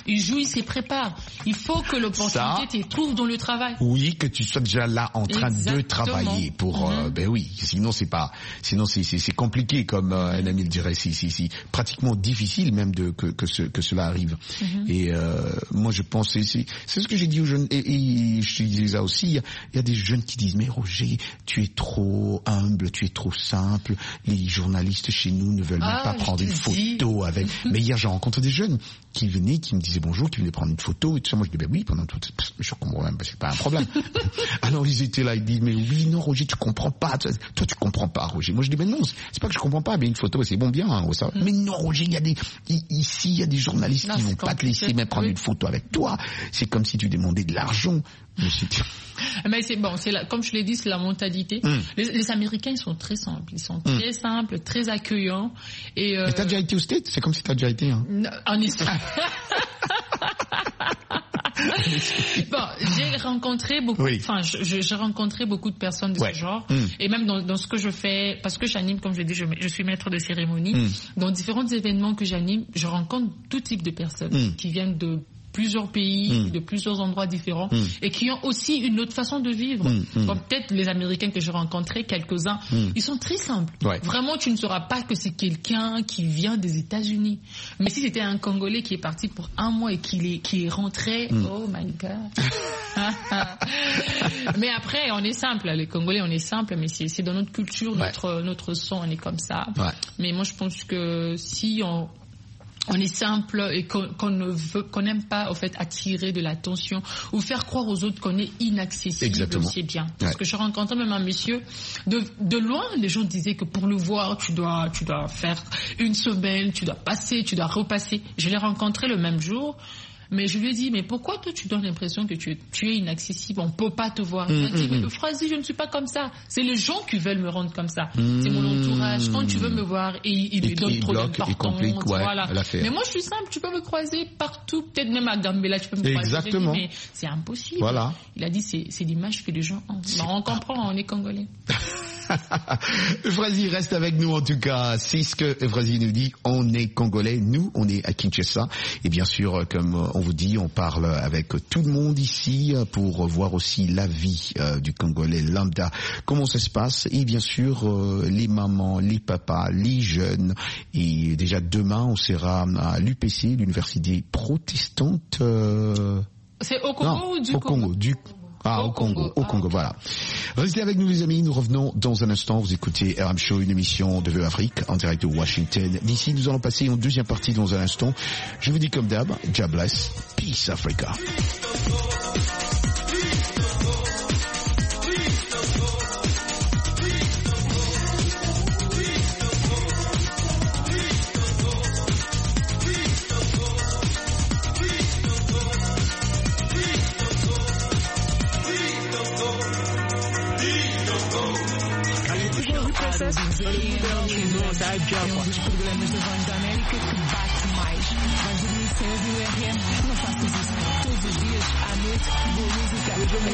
il joue, il se prépare. Il faut que l'opportunité te trouve dans le travail. Oui, que tu sois déjà là en train de travailler pour. Oui, sinon c'est compliqué, comme un ami le dirait. C'est pratiquement difficile même que cela arrive. Et moi je pense c'est ce que j'ai dit aux jeunes et je te disais ça aussi. Il y a des jeunes qui disent mais Roger, tu es trop humble, tu es trop simple. Les journalistes chez nous ne veulent même pas prendre une photo avec. Mais hier j'ai rencontré des jeunes qui venaient, qui me disaient bonjour, qui venaient prendre une photo et tout ça. Moi je dis oui pendant tout. Je comprends même, c'est pas un problème. Alors ils étaient là, ils disent mais oui non Roger tu comprends pas. Toi tu comprends pas Roger. Moi je dis mais non c'est pas que je comprends pas. Mais une photo c'est bon bien. Ça. Mais non Roger il y a des journalistes qui vont pas te laisser même prendre une photo avec toi. C'est comme si tu demandais de l'argent. Mais c'est bon, comme je l'ai dit, c'est la mentalité. Les Américains, ils sont très simples. Ils sont très simples, très accueillants. Et t'as déjà été au States? C'est comme si t'as déjà été. Hein. En Israël. Bon, j'ai rencontré beaucoup, j'ai rencontré beaucoup de personnes de ce genre, et même dans ce que je fais, parce que j'anime, comme je l'ai dit, je suis maître de cérémonie, dans différents événements que j'anime, je rencontre tout type de personnes qui viennent de plusieurs pays, de plusieurs endroits différents, et qui ont aussi une autre façon de vivre. Comme peut-être les Américains que j'ai rencontrés, quelques-uns, ils sont très simples. Vraiment, tu ne sauras pas que c'est quelqu'un qui vient des États-Unis. Mais si c'était un Congolais qui est parti pour un mois et qui est rentré, oh my God. Mais après, on est simple. Les Congolais, on est simple, mais c'est dans notre culture, notre son, on est comme ça. Mais moi, je pense que si on est simple et qu'on n'aime pas, au fait, attirer de l'attention ou faire croire aux autres qu'on est inaccessible, c'est bien. Parce que je rencontrais même un monsieur, de loin, les gens disaient que pour le voir, tu dois faire une semaine, tu dois passer, tu dois repasser. Je l'ai rencontré le même jour. Mais je lui ai dit, mais pourquoi toi tu donnes l'impression que tu es inaccessible, on peut pas te voir. Il m'a dit, mais Froisy, je ne suis pas comme ça. C'est les gens qui veulent me rendre comme ça. C'est mon entourage. Quand tu veux me voir, il me donne trop d'importance. Voilà. Mais moi je suis simple, tu peux me croiser partout, peut-être même à Gambela, tu peux me croiser. Exactement. Mais c'est impossible. Voilà. Il a dit, c'est l'image que les gens ont. On comprend, on est Congolais. Froisy reste avec nous en tout cas. C'est ce que Froisy nous dit. On est Congolais, nous on est à Kinshasa. Et bien sûr, comme on vous dit, on parle avec tout le monde ici pour voir aussi la vie du Congolais lambda, comment ça se passe. Et bien sûr, les mamans, les papas, les jeunes. Et déjà demain, on sera à l'UPC, l'université protestante. C'est au Congo ou du Congo? Au Congo, voilà. Restez avec nous les amis, nous revenons dans un instant. Vous écoutez RM Show, une émission de Afrique en direct de Washington. D'ici, nous allons passer en deuxième partie dans un instant. Je vous dis comme d'hab, God bless, peace Africa. É um dos programas da Voz da América que bate mais. Vais dormir sem ouvir o RM? Não faças isso. Todos os dias, à noite, boa música.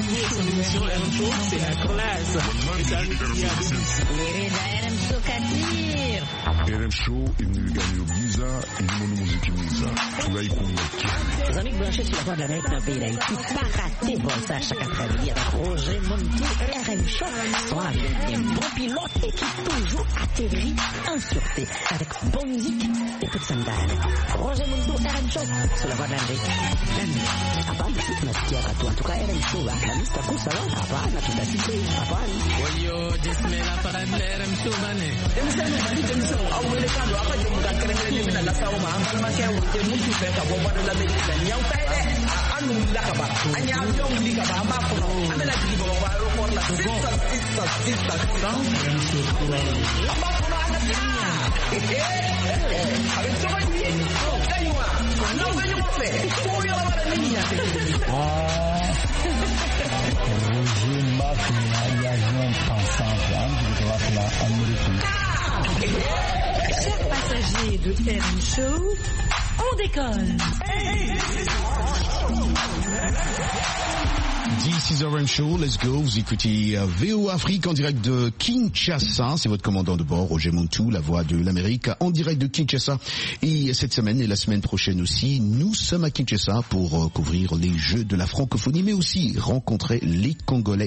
RM Show, il nous gagne au Misa, et nous nous musique Misa. Tout là, il compte. Les amis branchés sur la Voix de l'Amérique dans le pays d'Haïti, pas rater bon ça chaque après-midi avec Roger Montou, RM Show, soit avec des bons pilotes et qui toujours atterrit en sûreté avec bonne musique et toute sandale. Roger Montou, RM Show, sur la Voix de l'Amérique. Hapana, tunasikia watu, en tout cas RM Show, la lista kusa wala hapana, tutasikia hapana. Wayo, jismela para RM Show bane. Awelekando apa jemu dan keren-keren mina la sawo ma ambal ma kew te mutu fe ka bo wada la meji la nyaw tay de anu la ka ba anya avion li ka ba ma ko no amela ji bo wa ro por la sista ama ko ana tinya avec toi ni kaywa no venyo mo fe ko yo la wada niña Roger Mafia y a Jean pensant de la Amérique. Chers passagers de RM Show, on décolle. This is Orange Show, let's go. Vous écoutez VO Afrique en direct de Kinshasa. C'est votre commandant de bord, Roger Montou, la voix de l'Amérique, en direct de Kinshasa. Et cette semaine et la semaine prochaine aussi, nous sommes à Kinshasa pour couvrir les Jeux de la francophonie, mais aussi rencontrer les Congolais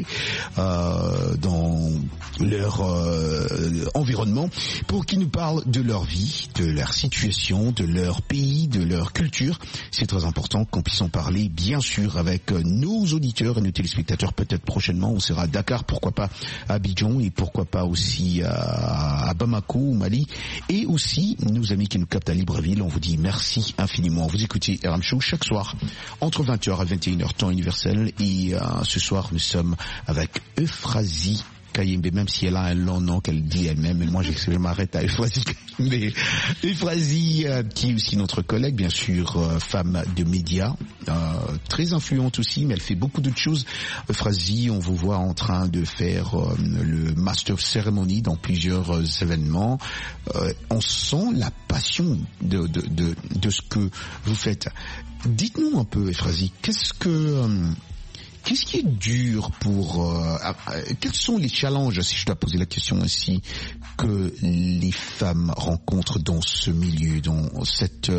dans leur environnement pour qu'ils nous parlent de leur vie, de leur situation, de leur pays, de leur culture. C'est très important qu'on puisse en parler, bien sûr, avec nos auditeurs et nos téléspectateurs. Peut-être prochainement on sera à Dakar, pourquoi pas à Abidjan et pourquoi pas aussi à Bamako au Mali, et aussi nos amis qui nous captent à Libreville. On vous dit merci infiniment. Vous écoutez RM Show chaque soir entre 20h et 21h temps universel, et ce soir nous sommes avec Euphrasie Kayembe, même si elle a un long nom qu'elle dit elle-même, mais moi je m'arrête à Euphrasie Kayembe. Euphrasie qui est aussi notre collègue, bien sûr, femme de médias, très influente aussi, mais elle fait beaucoup d'autres choses. Euphrasie, on vous voit en train de faire le Master of Ceremony dans plusieurs événements. On sent la passion de ce que vous faites. Dites-nous un peu, Euphrasie, qu'est-ce qui est dur pour... quels sont les challenges, si je dois poser la question ainsi, que les femmes rencontrent dans ce milieu, dans cette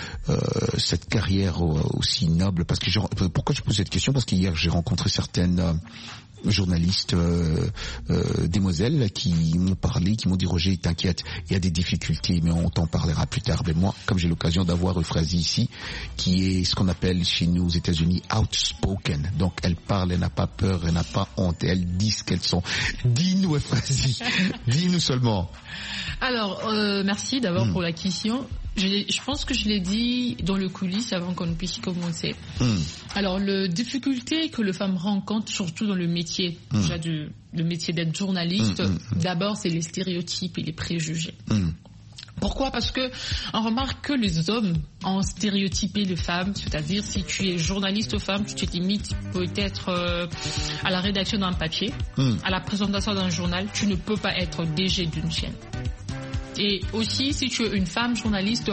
carrière aussi noble? Parce que pourquoi je pose cette question? Parce qu'hier j'ai rencontré certaines journalistes, demoiselles qui m'ont parlé, qui m'ont dit: Roger, t'inquiète, il y a des difficultés, mais on t'en parlera plus tard. Mais moi, comme j'ai l'occasion d'avoir Euphrasie ici, qui est ce qu'on appelle chez nous aux États-Unis outspoken, donc elle parle, elle n'a pas peur, elle n'a pas honte, elle dit ce qu'elles sont. Dis-nous, Euphrasie, dis-nous seulement. Alors, merci d'abord pour la question. Je pense que je l'ai dit dans le coulisses avant qu'on puisse commencer. Alors, la difficulté que les femmes rencontrent, surtout dans le métier, déjà le métier d'être journaliste, d'abord, c'est les stéréotypes et les préjugés. Pourquoi? Parce que on remarque que les hommes ont stéréotypé les femmes, c'est-à-dire si tu es journaliste femme, tu te limites peut-être à la rédaction d'un papier, à la présentation d'un journal, tu ne peux pas être DG d'une chaîne. Et aussi, si tu es une femme journaliste,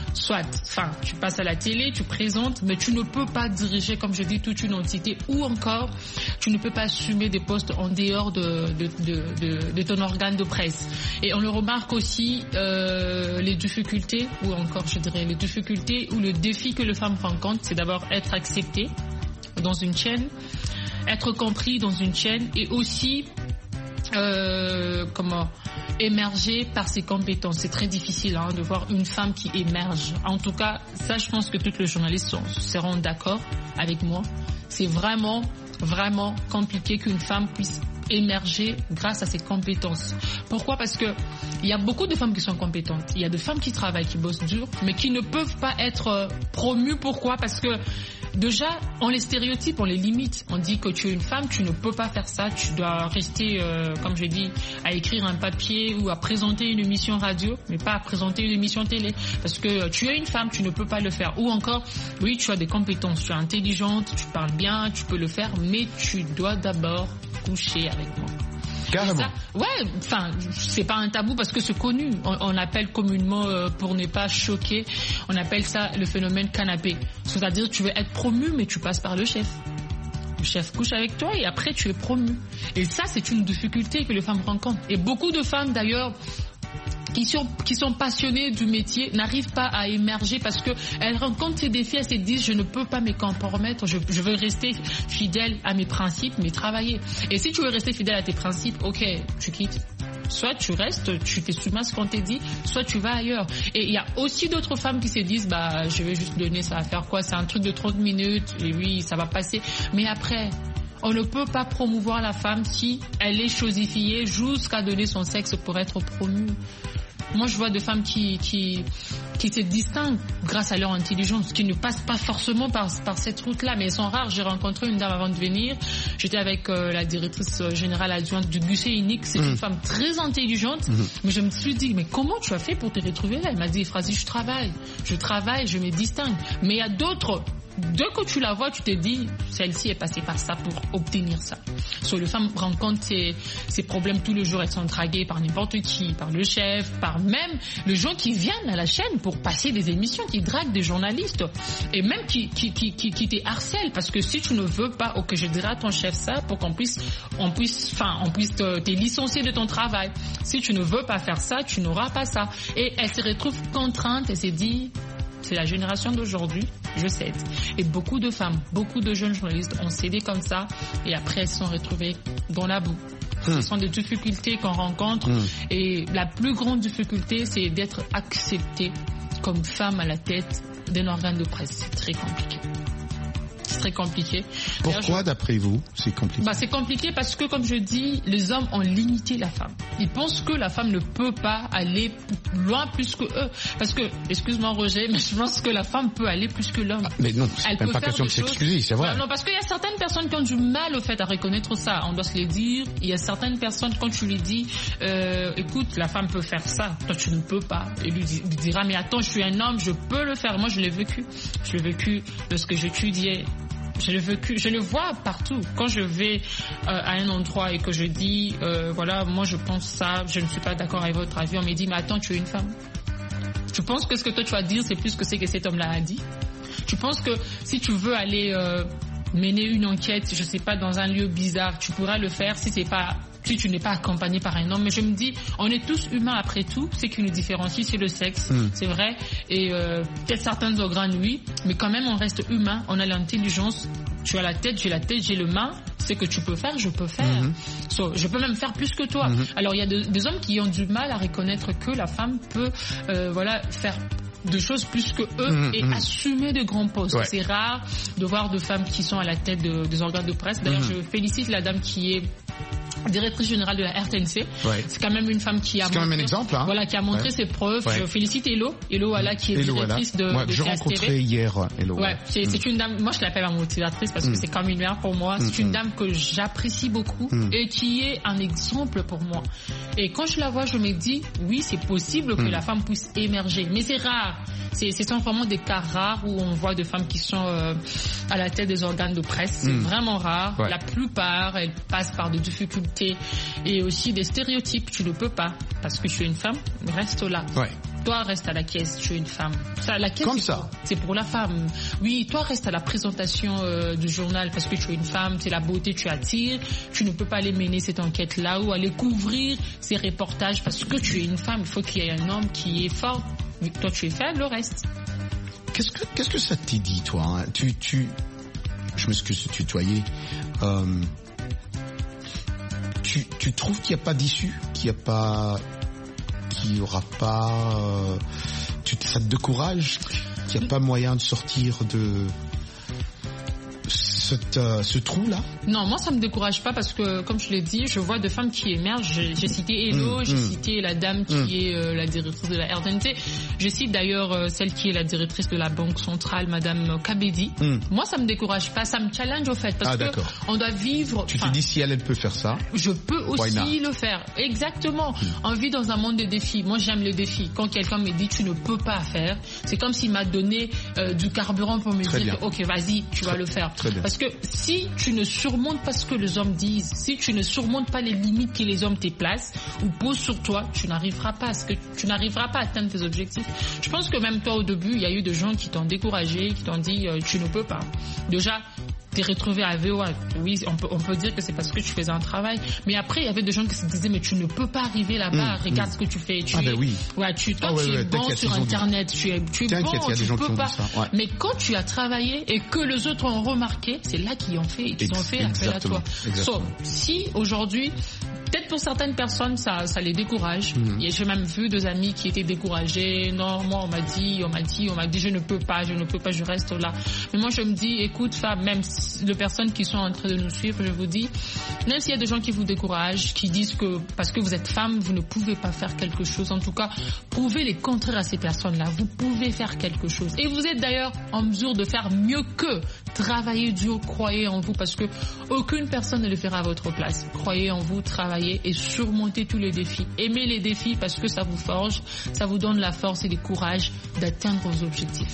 tu passes à la télé, tu présentes, mais tu ne peux pas diriger, comme je dis, toute une entité, ou encore, tu ne peux pas assumer des postes en dehors de ton organe de presse. Et on le remarque aussi, les difficultés, ou encore, je dirais, les difficultés ou le défi que les femmes rencontrent, c'est d'abord être acceptées dans une chaîne, être compris dans une chaîne, et aussi, émerger par ses compétences. C'est très difficile de voir une femme qui émerge. En tout cas, ça, je pense que toutes les journalistes seront d'accord avec moi. C'est vraiment, vraiment compliqué qu'une femme puisse émerger grâce à ses compétences. Pourquoi? Parce que il y a beaucoup de femmes qui sont compétentes. Il y a des femmes qui travaillent, qui bossent dur, mais qui ne peuvent pas être promues. Pourquoi? Parce que déjà, on les stéréotype, on les limite. On dit que tu es une femme, tu ne peux pas faire ça. Tu dois rester, comme je dis, à écrire un papier ou à présenter une émission radio, mais pas à présenter une émission télé. Parce que tu es une femme, tu ne peux pas le faire. Ou encore, oui, tu as des compétences, tu es intelligente, tu parles bien, tu peux le faire, mais tu dois d'abord coucher avec moi. Carrément. C'est pas un tabou parce que c'est connu. On appelle communément, pour ne pas choquer, on appelle ça le phénomène canapé. C'est-à-dire tu veux être promu, mais tu passes par le chef. Le chef couche avec toi et après tu es promu. Et ça, c'est une difficulté que les femmes rencontrent. Et beaucoup de femmes d'ailleurs qui sont passionnées du métier n'arrivent pas à émerger parce que elles rencontrent ces défis, elles se disent je ne peux pas me compromettre, je veux rester fidèle à mes principes, mais travailler. Et si tu veux rester fidèle à tes principes, ok, tu quittes. Soit tu restes, tu te soumets à ce qu'on t'a dit, soit tu vas ailleurs. Et il y a aussi d'autres femmes qui se disent je vais juste donner, ça va faire quoi, c'est un truc de 30 minutes, et oui, ça va passer. Mais après, on ne peut pas promouvoir la femme si elle est chosifiée jusqu'à donner son sexe pour être promue. Moi, je vois des femmes qui se distinguent grâce à leur intelligence, qui ne passent pas forcément par cette route-là, mais elles sont rares. J'ai rencontré une dame avant de venir. J'étais avec la directrice générale adjointe du guichet unique. C'est une femme très intelligente, mais je me suis dit, mais comment tu as fait pour te retrouver là? Elle m'a dit, Euphrasie, je travaille, je me distingue. Mais il y a d'autres dès que tu la vois, tu te dis, celle-ci est passée par ça pour obtenir ça. Les femmes rencontrent ces problèmes tous les jours. Elles sont draguées par n'importe qui, par le chef, par même les gens qui viennent à la chaîne pour passer des émissions, qui draguent des journalistes et même qui te harcèlent, parce que si tu ne veux pas, ok, je dirai à ton chef ça pour qu'on puisse te licencier de ton travail. Si tu ne veux pas faire ça, tu n'auras pas ça. Et elle se retrouve contrainte et se dit, c'est la génération d'aujourd'hui, je cède. Et beaucoup de femmes, beaucoup de jeunes journalistes ont cédé comme ça et après elles se sont retrouvées dans la boue. Ce sont des difficultés qu'on rencontre et la plus grande difficulté, c'est d'être acceptée comme femme à la tête d'un organe de presse. C'est très compliqué. C'est très compliqué. Pourquoi, d'après vous, c'est compliqué? C'est compliqué parce que, comme je dis, les hommes ont limité la femme. Ils pensent que la femme ne peut pas aller loin plus que eux. Parce que, excuse-moi Roger, mais je pense que la femme peut aller plus que l'homme. Mais non, c'est même pas question de s'excuser, c'est vrai. Non, parce qu'il y a certaines personnes qui ont du mal au fait à reconnaître ça. On doit se le dire. Il y a certaines personnes, quand tu lui dis, écoute, la femme peut faire ça, toi tu ne peux pas. Et lui dira, mais attends, je suis un homme, je peux le faire. Moi, je l'ai vécu. Je l'ai vécu lorsque j'étudiais. Je le vois partout. Quand je vais à un endroit et que je dis, voilà, moi je pense ça, je ne suis pas d'accord avec votre avis, on me dit, mais attends, tu es une femme. Tu penses que ce que toi tu vas dire, c'est plus que c'est que cet homme-là a dit? Tu penses que si tu veux aller mener une enquête, je sais pas, dans un lieu bizarre, tu pourras le faire si tu n'es pas accompagné par un homme? Mais je me dis, on est tous humains après tout. Ce qui nous différencie, c'est le sexe, c'est vrai. Et peut-être certains organes, oui, mais quand même, on reste humain. On a l'intelligence. Tu as la tête, j'ai la tête, j'ai le main. Ce que tu peux faire, je peux faire. Je peux même faire plus que toi. Alors, il y a des hommes qui ont du mal à reconnaître que la femme peut, faire de choses plus que eux et assumer de grands postes. C'est rare de voir de femmes qui sont à la tête des organes de presse. D'ailleurs, je félicite la dame qui est directrice générale de la RTNC. C'est quand même une femme qui a montré, un exemple, hein. Voilà, qui a montré ses preuves. Je félicite Hello Ala, qui est directrice de je rencontrais hier Hello. C'est une dame, moi je l'appelle ma motivatrice parce que c'est comme une mère pour moi. C'est une dame que j'apprécie beaucoup et qui est un exemple pour moi. Et quand je la vois, je me dis, oui, c'est possible que la femme puisse émerger. Mais c'est rare. Ce sont vraiment des cas rares où on voit des femmes qui sont à la tête des organes de presse. C'est vraiment rare. La plupart, elles passent par des difficultés et aussi des stéréotypes. Tu ne peux pas parce que tu es une femme, reste là. Toi, reste à la caisse, tu es une femme. Ça, la caisse, comme ça. C'est pour la femme. Oui, toi, reste à la présentation du journal parce que tu es une femme, c'est la beauté, tu attires. Tu ne peux pas aller mener cette enquête-là ou aller couvrir ces reportages parce que tu es une femme. Il faut qu'il y ait un homme qui est fort. Mais toi, tu es faible, le reste. Qu'est-ce que ça te dit, toi, hein? Je m'excuse de tutoyer. Tu trouves qu'il n'y a pas d'issue, qu'il n'y aura pas, ça te décourage, qu'il n'y a pas moyen de sortir de ce trou-là? Non, moi ça me décourage pas parce que, comme je l'ai dit, je vois des femmes qui émergent. J'ai cité Hello, j'ai cité la dame qui est la directrice de la RTNT. Je cite d'ailleurs celle qui est la directrice de la Banque Centrale, Madame Kabedi. Moi ça me décourage pas, ça me challenge au fait parce que on doit vivre. Tu te dis, si elle peut faire ça, je peux aussi le faire. Exactement. On vit dans un monde de défis. Moi j'aime les défis. Quand quelqu'un me dit tu ne peux pas faire, c'est comme s'il m'a donné du carburant pour me dire que, ok, vas-y, tu vas le faire. Parce que si tu ne surmontes pas ce que les hommes disent, si tu ne surmontes pas les limites que les hommes te placent ou posent sur toi, tu n'arriveras pas à atteindre tes objectifs. Je pense que même toi au début, il y a eu des gens qui t'ont découragé, qui t'ont dit tu ne peux pas. Déjà, t'es retrouvé à VOA. Oui, on peut dire que c'est parce que tu faisais un travail. Mais après, il y avait des gens qui se disaient, mais tu ne peux pas arriver là-bas. Regarde ce que tu fais. Tu es bon sur Internet. Tu es bon, tu peux pas. Mais quand tu as travaillé et que les autres ont remarqué, c'est là qu'ils ont fait appel à toi. Si aujourd'hui, peut-être pour certaines personnes, ça les décourage. J'ai même vu des amis qui étaient découragés. Non, moi, on m'a dit, je ne peux pas, je reste là. Mais moi, je me dis, écoute, femme, même les personnes qui sont en train de nous suivre, je vous dis, même s'il y a des gens qui vous découragent, qui disent que parce que vous êtes femme, vous ne pouvez pas faire quelque chose, en tout cas, prouvez les contraires à ces personnes-là. Vous pouvez faire quelque chose. Et vous êtes d'ailleurs en mesure de faire mieux qu'eux. Travaillez dur, croyez en vous, parce que aucune personne ne le fera à votre place. Croyez en vous, travaillez et surmontez tous les défis. Aimez les défis parce que ça vous forge, ça vous donne la force et le courage d'atteindre vos objectifs.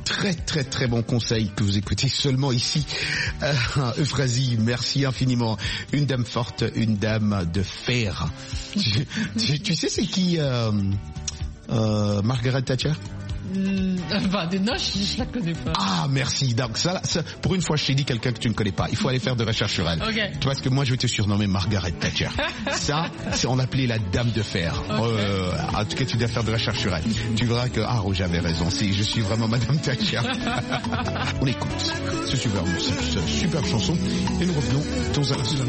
très très très bon conseil que vous écoutez seulement ici. Euphrasie, merci infiniment. Une dame forte, une dame de fer. Tu sais c'est qui Margaret Thatcher? Non, je la connais pas. Ah, merci. Donc ça, pour une fois, je t'ai dit quelqu'un que tu ne connais pas. Il faut aller faire de recherche sur elle. Okay. Tu vois, parce que moi, je vais te surnommer Margaret Thatcher. Ça, on l'appelait la dame de fer. Okay. En tout cas, tu dois faire de recherche sur elle. Tu verras que Roger avait raison. Je suis vraiment Madame Thatcher. On écoute ce super chanson et nous revenons dans un instant.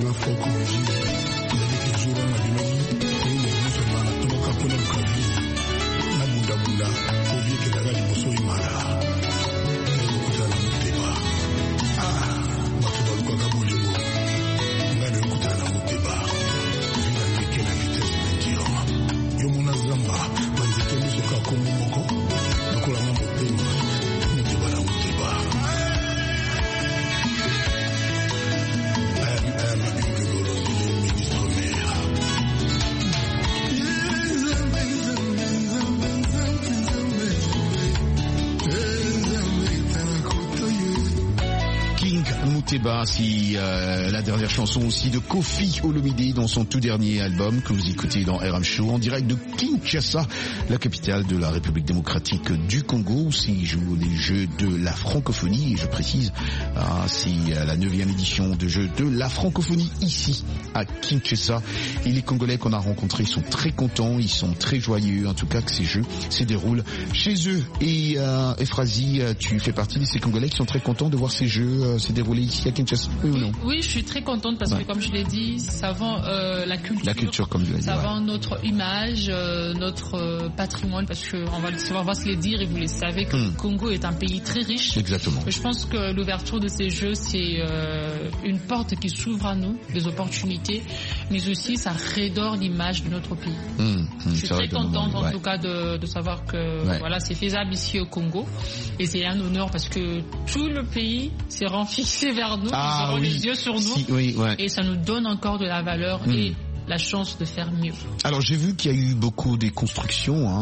Si la dernière chanson aussi de Kofi Olomide dans son tout dernier album que vous écoutez dans RM Show en direct de Kinshasa, la capitale de la République démocratique du Congo, où s'y jouent les Jeux de la francophonie, et je précise, c'est la 9e édition de Jeux de la francophonie ici à Kinshasa. Et les Congolais qu'on a rencontrés sont très contents, ils sont très joyeux en tout cas que ces Jeux se déroulent chez eux. Et Euphrasie, tu fais partie de ces Congolais qui sont très contents de voir ces Jeux se dérouler ici à Kinshasa, oui ou non? Oui, je suis très contente parce que comme je l'ai dit, ça vend la culture comme tu l'as dit, ça vend notre image, notre patrimoine, parce que on va se le dire et vous le savez que le Congo est un pays très riche. Exactement. Je pense que l'ouverture de ces Jeux, c'est une porte qui s'ouvre à nous, des opportunités, mais aussi ça redore l'image de notre pays. Je suis très contente en tout cas de savoir que voilà, c'est faisable ici au Congo, et c'est un honneur parce que tout le pays s'est renfixé vers nous, ils auront les yeux sur nous, et ça nous donne encore de la valeur et la chance de faire mieux. Alors j'ai vu qu'il y a eu beaucoup des constructions,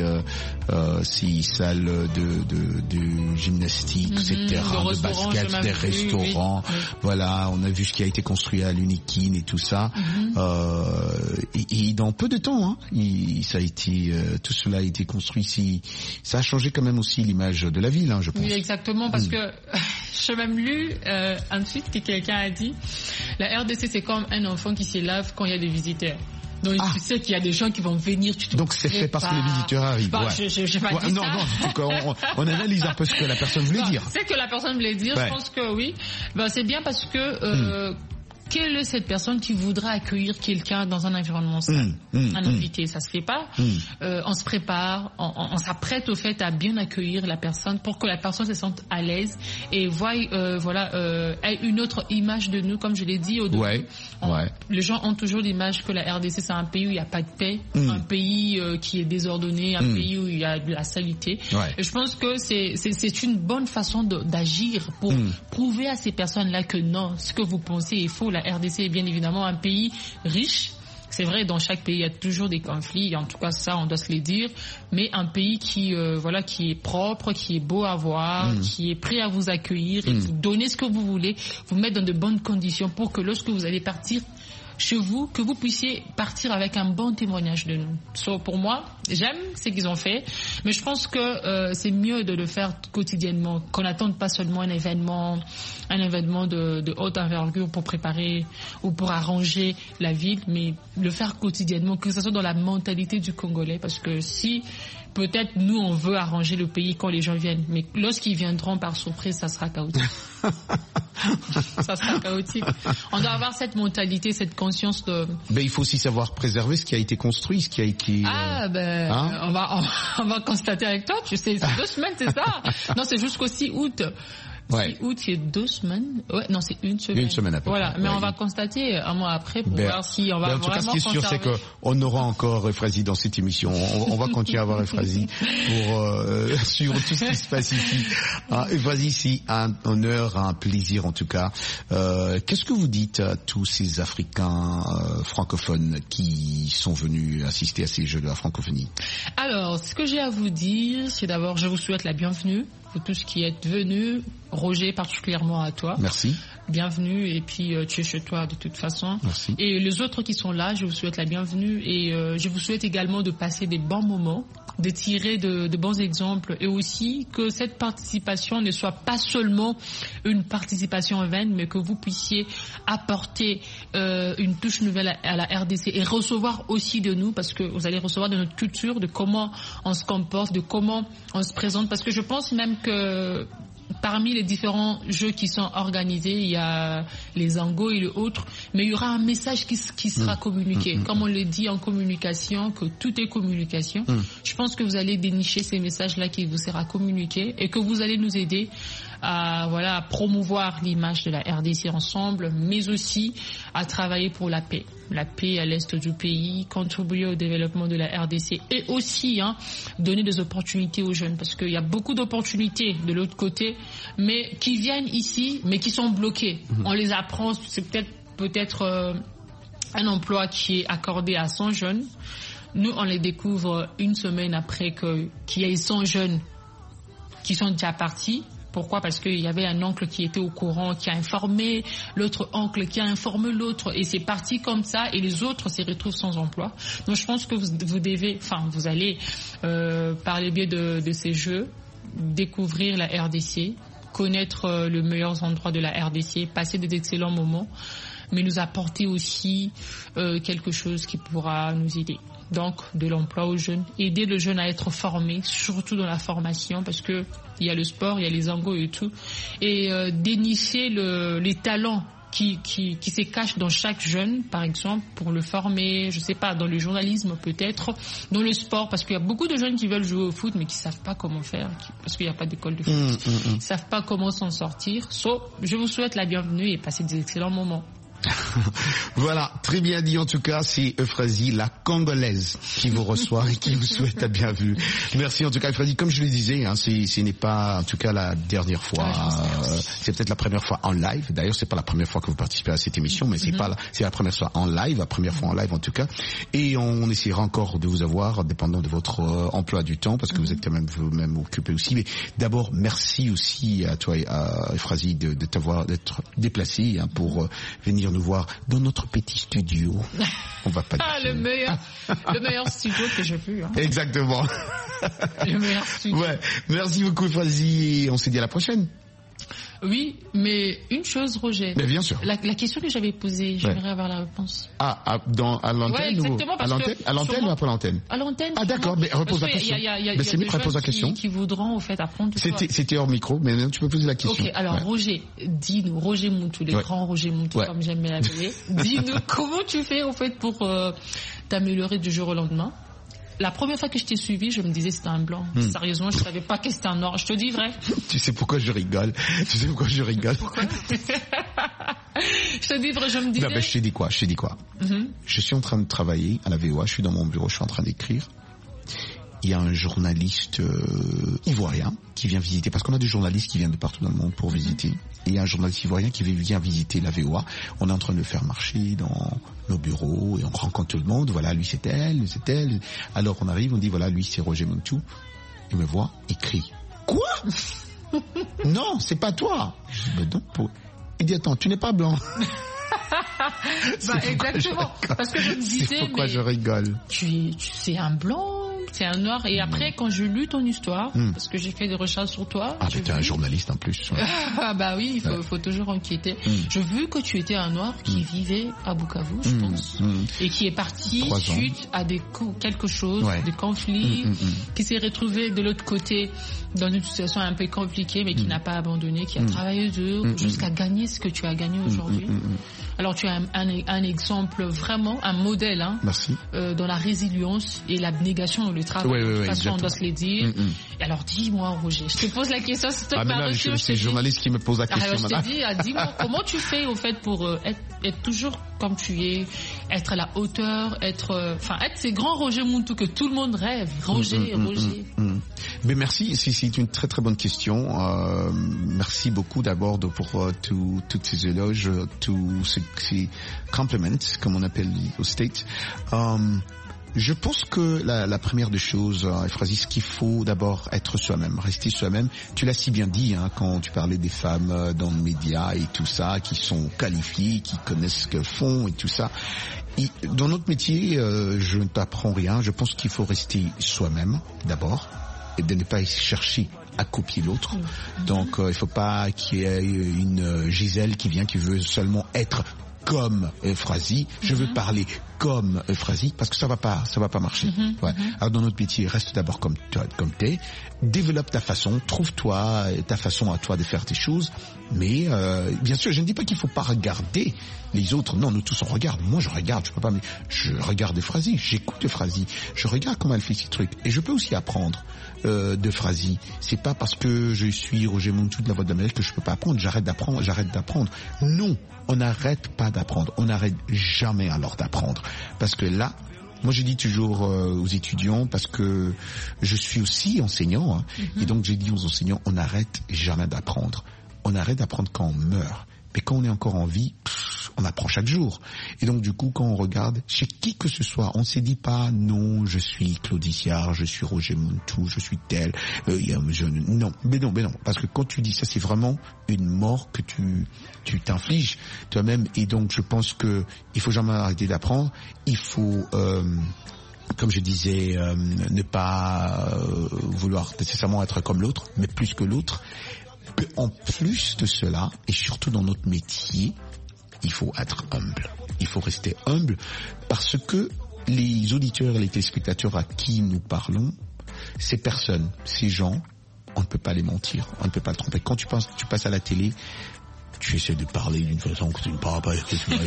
ces salles de gymnastique, etc., de basket, des restaurants. Voilà, on a vu ce qui a été construit à l'Unikin et tout ça. Et dans peu de temps, ça a été, tout cela a été construit. Ça a changé quand même aussi l'image de la ville, je pense. Oui, exactement, parce que j'ai même lu un tweet que quelqu'un a dit, la RDC c'est comme un enfant qui s'élève quand il y a des visiteurs. Donc tu sais qu'il y a des gens qui vont venir. Donc c'est fait parce que les visiteurs arrivent. J'ai pas dit ça. En tout cas, on analyse un peu ce que la personne voulait dire. C'est que la personne voulait dire. Je pense que oui. C'est bien parce que quelle est cette personne qui voudra accueillir quelqu'un dans un environnement sain, un invité, ça se fait pas. On se prépare, on s'apprête au fait à bien accueillir la personne pour que la personne se sente à l'aise et voie ait une autre image de nous, comme je l'ai dit au début. Les gens ont toujours l'image que la RDC c'est un pays où il n'y a pas de paix, un pays qui est désordonné, un pays où il y a de la saleté. Et je pense que c'est une bonne façon d'agir pour prouver à ces personnes-là que non, ce que vous pensez est faux. La RDC est bien évidemment un pays riche. C'est vrai, dans chaque pays, il y a toujours des conflits. En tout cas, ça, on doit se les dire. Mais un pays qui est propre, qui est beau à voir, qui est prêt à vous accueillir et vous donner ce que vous voulez, vous mettre dans de bonnes conditions pour que lorsque vous allez partir chez vous, que vous puissiez partir avec un bon témoignage de nous. Pour moi, j'aime ce qu'ils ont fait, mais je pense que c'est mieux de le faire quotidiennement, qu'on n'attende pas seulement un événement de haute envergure pour préparer ou pour arranger la ville, mais le faire quotidiennement, que ce soit dans la mentalité du Congolais, parce que si peut-être nous on veut arranger le pays quand les gens viennent, mais lorsqu'ils viendront par surprise, ça sera chaotique. Ça sera chaotique. On doit avoir cette mentalité, cette conscience de... il faut aussi savoir préserver ce qui a été construit, ce qui a été... on va constater avec toi. Tu sais, c'est 2 semaines, c'est ça? Non, c'est jusqu'au 6 août. 6 août, c'est 2 semaines. Non, c'est 1 semaine. 1 semaine après. Voilà, mais on va constater un mois après pour voir si on va vraiment conserver. En tout cas, ce qui est sûr, c'est qu'on aura encore Euphrasie dans cette émission. On va continuer à avoir Euphrasie pour suivre tout ce qui se passe ici. Euphrasie, c'est un honneur, un plaisir en tout cas. Qu'est-ce que vous dites à tous ces Africains francophones qui sont venus assister à ces Jeux de la francophonie? Alors, ce que j'ai à vous dire, c'est d'abord, je vous souhaite la bienvenue, vous tous qui êtes venus, Roger particulièrement à toi. Merci. Bienvenue, et puis tu es chez toi de toute façon. Merci. Et les autres qui sont là, je vous souhaite la bienvenue, et je vous souhaite également de passer des bons moments, de tirer de bons exemples, et aussi que cette participation ne soit pas seulement une participation vaine, mais que vous puissiez apporter une touche nouvelle à la RDC et recevoir aussi de nous, parce que vous allez recevoir de notre culture, de comment on se comporte, de comment on se présente, parce que je pense même que parmi les différents jeux qui sont organisés, il y a les angos et les autres, mais il y aura un message qui sera communiqué. Comme on le dit en communication, que tout est communication. Je pense que vous allez dénicher ces messages-là qui vous sera communiqué et que vous allez nous aider à promouvoir l'image de la RDC ensemble, mais aussi à travailler pour la paix. La paix à l'est du pays, contribuer au développement de la RDC et aussi donner des opportunités aux jeunes, parce qu'il y a beaucoup d'opportunités de l'autre côté, mais qui viennent ici, mais qui sont bloquées. On les apprend, c'est peut-être un emploi qui est accordé à 100 jeunes. Nous, on les découvre une semaine après qu'il y ait 100 jeunes qui sont déjà partis. Pourquoi? Parce qu'il y avait un oncle qui était au courant, qui a informé l'autre oncle, qui a informé l'autre, et c'est parti comme ça, et les autres s'y retrouvent sans emploi. Donc je pense que vous allez, par le biais de ces jeux, découvrir la RDC, connaître les meilleurs endroits de la RDC, passer d'excellents moments, mais nous apporter aussi quelque chose qui pourra nous aider. Donc, de l'emploi aux jeunes, aider le jeune à être formé, surtout dans la formation, parce que il y a le sport, il y a les angos et tout, et dénicher les talents qui se cachent dans chaque jeune, par exemple, pour le former, je sais pas, dans le journalisme peut-être, dans le sport, parce qu'il y a beaucoup de jeunes qui veulent jouer au foot, mais qui savent pas comment faire, parce qu'il n'y a pas d'école de foot, ils savent pas comment s'en sortir. Je vous souhaite la bienvenue et passez des excellents moments. Voilà, très bien dit en tout cas, c'est Euphrasie, la Congolaise, qui vous reçoit et qui vous souhaite la bienvenue. Merci en tout cas Euphrasie, comme je le disais, ce n'est pas en tout cas la dernière fois, c'est peut-être la première fois en live, d'ailleurs c'est pas la première fois que vous participez à cette émission, mais c'est la première fois en live, la première fois en live en tout cas, et on essaiera encore de vous avoir, dépendant de votre emploi du temps, parce que vous êtes quand même vous-même occupé aussi, mais d'abord merci aussi à toi à Euphrasie d'être déplacé pour venir nous voir dans notre petit studio. On va pas dire le meilleur studio que j'ai vu. Exactement. Le meilleur studio. Ouais. Merci beaucoup, Euphrasie. On se dit à la prochaine. Oui, mais une chose, Roger. Mais bien sûr. La question que j'avais posée, j'aimerais avoir la réponse. À l'antenne ou à l'antenne ou après l'antenne? À l'antenne. Ah d'accord, mais repose la question. Il y a des gens qui voudront au fait apprendre. C'était hors micro, mais tu peux poser la question. Ok, alors Roger, dis-nous, Roger Moutou, le grand Roger Moutou, comme j'aime bien l'appeler. Dis-nous comment tu fais au fait pour t'améliorer du jour au lendemain. La première fois que je t'ai suivi, je me disais c'était un blanc. Sérieusement, je savais pas que c'était un noir. Je te dis vrai. Tu sais pourquoi je rigole? Pourquoi je te dis vrai, je me disais. Non, mais je te dis quoi? Je suis en train de travailler à la VOA, je suis dans mon bureau, je suis en train d'écrire. Il y a un journaliste ivoirien qui vient visiter, parce qu'on a des journalistes qui viennent de partout dans le monde pour visiter. Et il y a un journaliste ivoirien qui vient visiter la VOA. On est en train de le faire marcher dans nos bureaux et on rencontre tout le monde. Voilà, lui c'est elle. Alors on arrive, on dit voilà, lui c'est Roger Moutou. Il me voit, il crie. Quoi? Non, c'est pas toi. Je dis, non, il dit attends, tu n'es pas blanc. Exactement. Parce que je me disais, c'est pourquoi je rigole. C'est un blanc. C'est un noir. Et après, quand je lu ton histoire, parce que j'ai fait des recherches sur toi. Ah, tu étais un journaliste en plus. Ah, bah oui, il faut toujours enquêter. J'ai vu que tu étais un noir qui vivait à Bukavu, je pense. Et qui est parti suite à quelque chose, des conflits, qui s'est retrouvé de l'autre côté dans une situation un peu compliquée, mais qui n'a pas abandonné, qui a travaillé dur jusqu'à gagner ce que tu as gagné aujourd'hui. Alors, tu as un exemple vraiment, un modèle, Merci. Dans la résilience et l'abnégation dans le travail. De toute façon, on doit se les dire. Et alors, dis-moi, Roger, je te pose la question, c'est toi qui m'as reçu. C'est le journaliste qui me pose la question. Alors, je t'ai dit, dis-moi, comment tu fais, au fait, pour être toujours comme tu es, être à la hauteur, être ces grands Roger Moutou que tout le monde rêve. Roger. Mais merci, c'est une très très bonne question. Merci beaucoup d'abord pour toutes ces éloges, tout ce c'est compliment, comme on appelle aux States. Je pense que la première des choses, Euphrasie, ce qu'il faut d'abord être soi-même, rester soi-même. Tu l'as si bien dit quand tu parlais des femmes dans le média et tout ça, qui sont qualifiées, qui connaissent ce qu'elles font et tout ça. Et dans notre métier, je ne t'apprends rien. Je pense qu'il faut rester soi-même d'abord et de ne pas chercher à copier l'autre. Donc il faut pas qu'il y ait une Gisèle qui veut seulement être comme Euphrasie, je veux parler comme Euphrasie, parce que ça va pas marcher. Ouais. Alors dans notre métier, reste d'abord comme t'es, développe ta façon, trouve-toi ta façon à toi de faire tes choses, mais bien sûr, je ne dis pas qu'il faut pas regarder les autres. Non, nous tous on regarde. Moi je regarde, je peux pas, mais je regarde Euphrasie, j'écoute Euphrasie, je regarde comment elle fait ses trucs, et je peux aussi apprendre d'Euphrasie. C'est pas parce que je suis Roger Montou de la Voix d'Amérique que je peux pas apprendre. J'arrête d'apprendre. Non, on n'arrête pas d'apprendre. On n'arrête jamais alors d'apprendre. Parce que là, moi je dis toujours aux étudiants, parce que je suis aussi enseignant, et donc j'ai dit aux enseignants, on n'arrête jamais d'apprendre. On arrête d'apprendre quand on meurt. Mais quand on est encore en vie, on apprend chaque jour. Et donc du coup, quand on regarde, chez qui que ce soit, on ne se dit pas non, je suis Claude Iciard, je suis Roger Montou, je suis tel. Non, mais non. Parce que quand tu dis ça, c'est vraiment une mort que tu t'infliges toi-même. Et donc je pense que il faut jamais arrêter d'apprendre. Il faut comme je disais, ne pas vouloir nécessairement être comme l'autre, mais plus que l'autre. En plus de cela, et surtout dans notre métier, il faut être humble. Il faut rester humble, parce que les auditeurs et les téléspectateurs à qui nous parlons, ces personnes, ces gens, on ne peut pas les mentir, on ne peut pas les tromper. Quand tu passes à la télé, tu essaies de parler d'une façon que tu ne parles pas.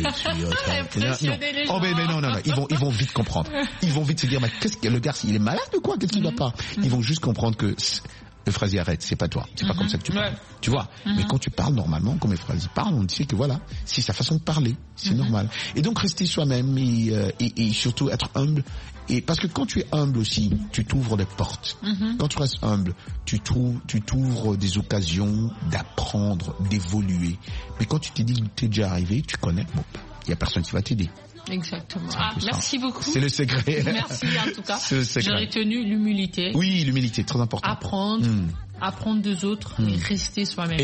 Non. Ils vont vite comprendre. Ils vont vite se dire, mais qu'est-ce que le gars, il est malade ou quoi? Qu'est-ce qu'il va pas? Ils vont juste comprendre que Euphrasie, arrête, c'est pas toi, c'est pas comme ça que tu parles. Tu vois, mais quand tu parles normalement, comme Euphrasie parle, on sait que voilà, c'est sa façon de parler, c'est normal. Et donc rester soi-même et surtout être humble. Et parce que quand tu es humble aussi, tu t'ouvres des portes. Quand tu restes humble, tu t'ouvres des occasions d'apprendre, d'évoluer. Mais quand tu t'es dit que t'es déjà arrivé, tu connais, bon, il y a personne qui va t'aider. Exactement. Merci beaucoup. C'est le secret. Merci en tout cas. J'ai retenu l'humilité. Oui, l'humilité, très important. Apprendre des autres et rester soi-même.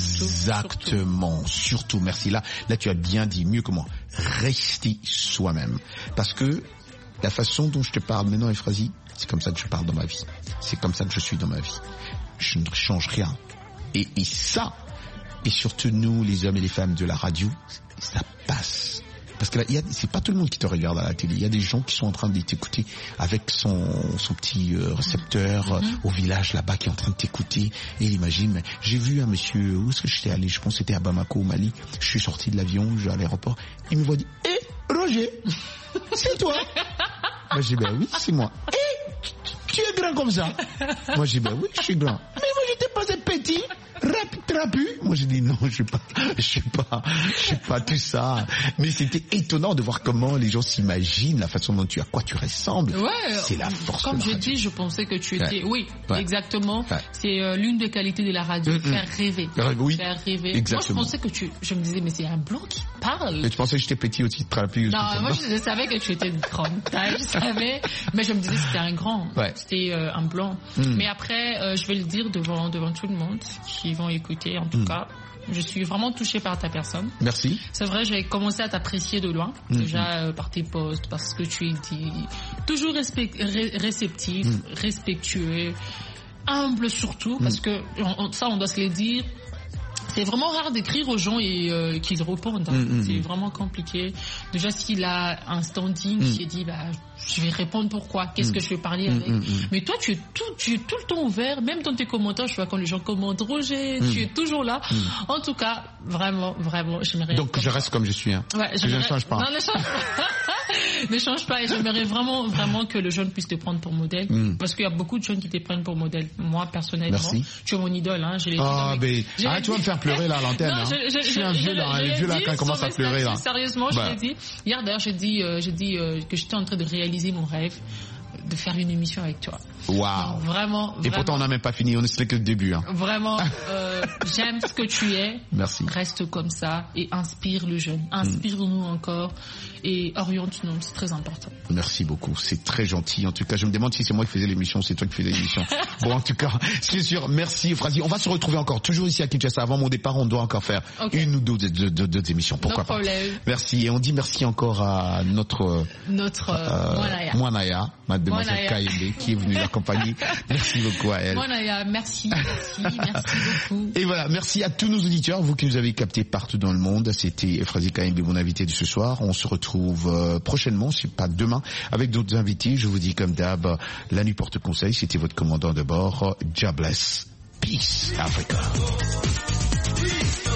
Exactement. Surtout, merci. Là, tu as bien dit, mieux que moi. Rester soi-même. Parce que la façon dont je te parle maintenant, Euphrasie, c'est comme ça que je parle dans ma vie. C'est comme ça que je suis dans ma vie. Je ne change rien. Et ça, et surtout nous, les hommes et les femmes de la radio, ça passe. Parce que là, c'est pas tout le monde qui te regarde à la télé. Il y a des gens qui sont en train de t'écouter avec son petit récepteur au village là-bas, qui est en train de t'écouter. Et il imagine, mais j'ai vu un monsieur, où est-ce que j'étais allé? Je pense que c'était à Bamako, au Mali. Je suis sorti de l'avion, je vais à l'aéroport. Il me voit dire, Roger, c'est toi? Moi, j'ai dit, ben oui, c'est moi. Tu es grand comme ça? Moi, j'ai dit, ben oui, je suis grand. Mais moi, j'étais pas petit. Trapu. Moi j'ai dit non, je suis pas tout ça. Mais c'était étonnant de voir comment les gens s'imaginent la façon dont à quoi tu ressembles. Ouais, c'est la force. Comme je dis, je pensais que tu étais. Oui, exactement. Ouais. C'est l'une des qualités de la radio, faire rêver. Oui. Faire rêver. Exactement. Moi je pensais que je me disais mais c'est un blanc qui parle. Mais tu pensais que j'étais petit aussi, trapu? Non, moi je savais que tu étais de grande taille, je savais. Mais je me disais que c'était un grand. Ouais. C'était un blanc. Mais après, je vais le dire devant tout le monde qui vont écouter. En tout cas, je suis vraiment touchée par ta personne. Merci. C'est vrai, j'ai commencé à t'apprécier de loin, déjà par tes posts, parce que tu es toujours réceptif, respectueux, humble surtout, parce que ça, on doit se le dire. C'est vraiment rare d'écrire aux gens et qu'ils répondent. C'est vraiment compliqué. Déjà, s'il a un standing, il s'est dit, je vais répondre pourquoi, qu'est-ce que je vais parler avec. Mais toi, tu es tout le temps ouvert, même dans tes commentaires, je vois quand les gens commentent, Roger, tu es toujours là. En tout cas, vraiment, j'aimerais. Donc, je reste comme je suis, hein. Ouais, je ne change pas. Non, ne change pas. Ne change pas, et j'aimerais vraiment que le jeune puisse te prendre pour modèle. Parce qu'il y a beaucoup de jeunes qui te prennent pour modèle. Moi, personnellement, tu es mon idole, hein. Je l'ai dit. Tu vas me faire pleurer là à l'antenne. Non, je suis un vieux là, quand il commence à pleurer là. Sérieusement, je l'ai dit. Hier d'ailleurs, j'ai dit que j'étais en train de réaliser mon rêve. de faire une émission avec toi. Waouh. Vraiment. Et pourtant, on n'a même pas fini, on est que le début. Hein. Vraiment, j'aime ce que tu es. Merci. Reste comme ça et inspire le jeune. Inspire-nous encore et oriente-nous, c'est très important. Merci beaucoup, c'est très gentil. En tout cas, je me demande si c'est moi qui faisais l'émission, c'est toi qui faisais l'émission. Bon, en tout cas, c'est sûr, merci Frazi. On va se retrouver encore, toujours ici à Kinshasa. Avant mon départ, on doit encore faire une ou deux émissions. Pourquoi pas. Merci. Et on dit merci encore à notre Mwanaya, mademoiselle Kaïdé, qui est venue l'accompagner. Merci beaucoup à elle. Mwanaya, merci beaucoup. Et voilà, merci à tous nos auditeurs, vous qui nous avez captés partout dans le monde. C'était Frazi Kaïdé, mon invité de ce soir. On se retrouve prochainement, si pas demain, avec d'autres invités. Je vous dis comme d'hab, la nuit porte conseil. C'était votre commandant de bord, Jah bless. Peace, Africa.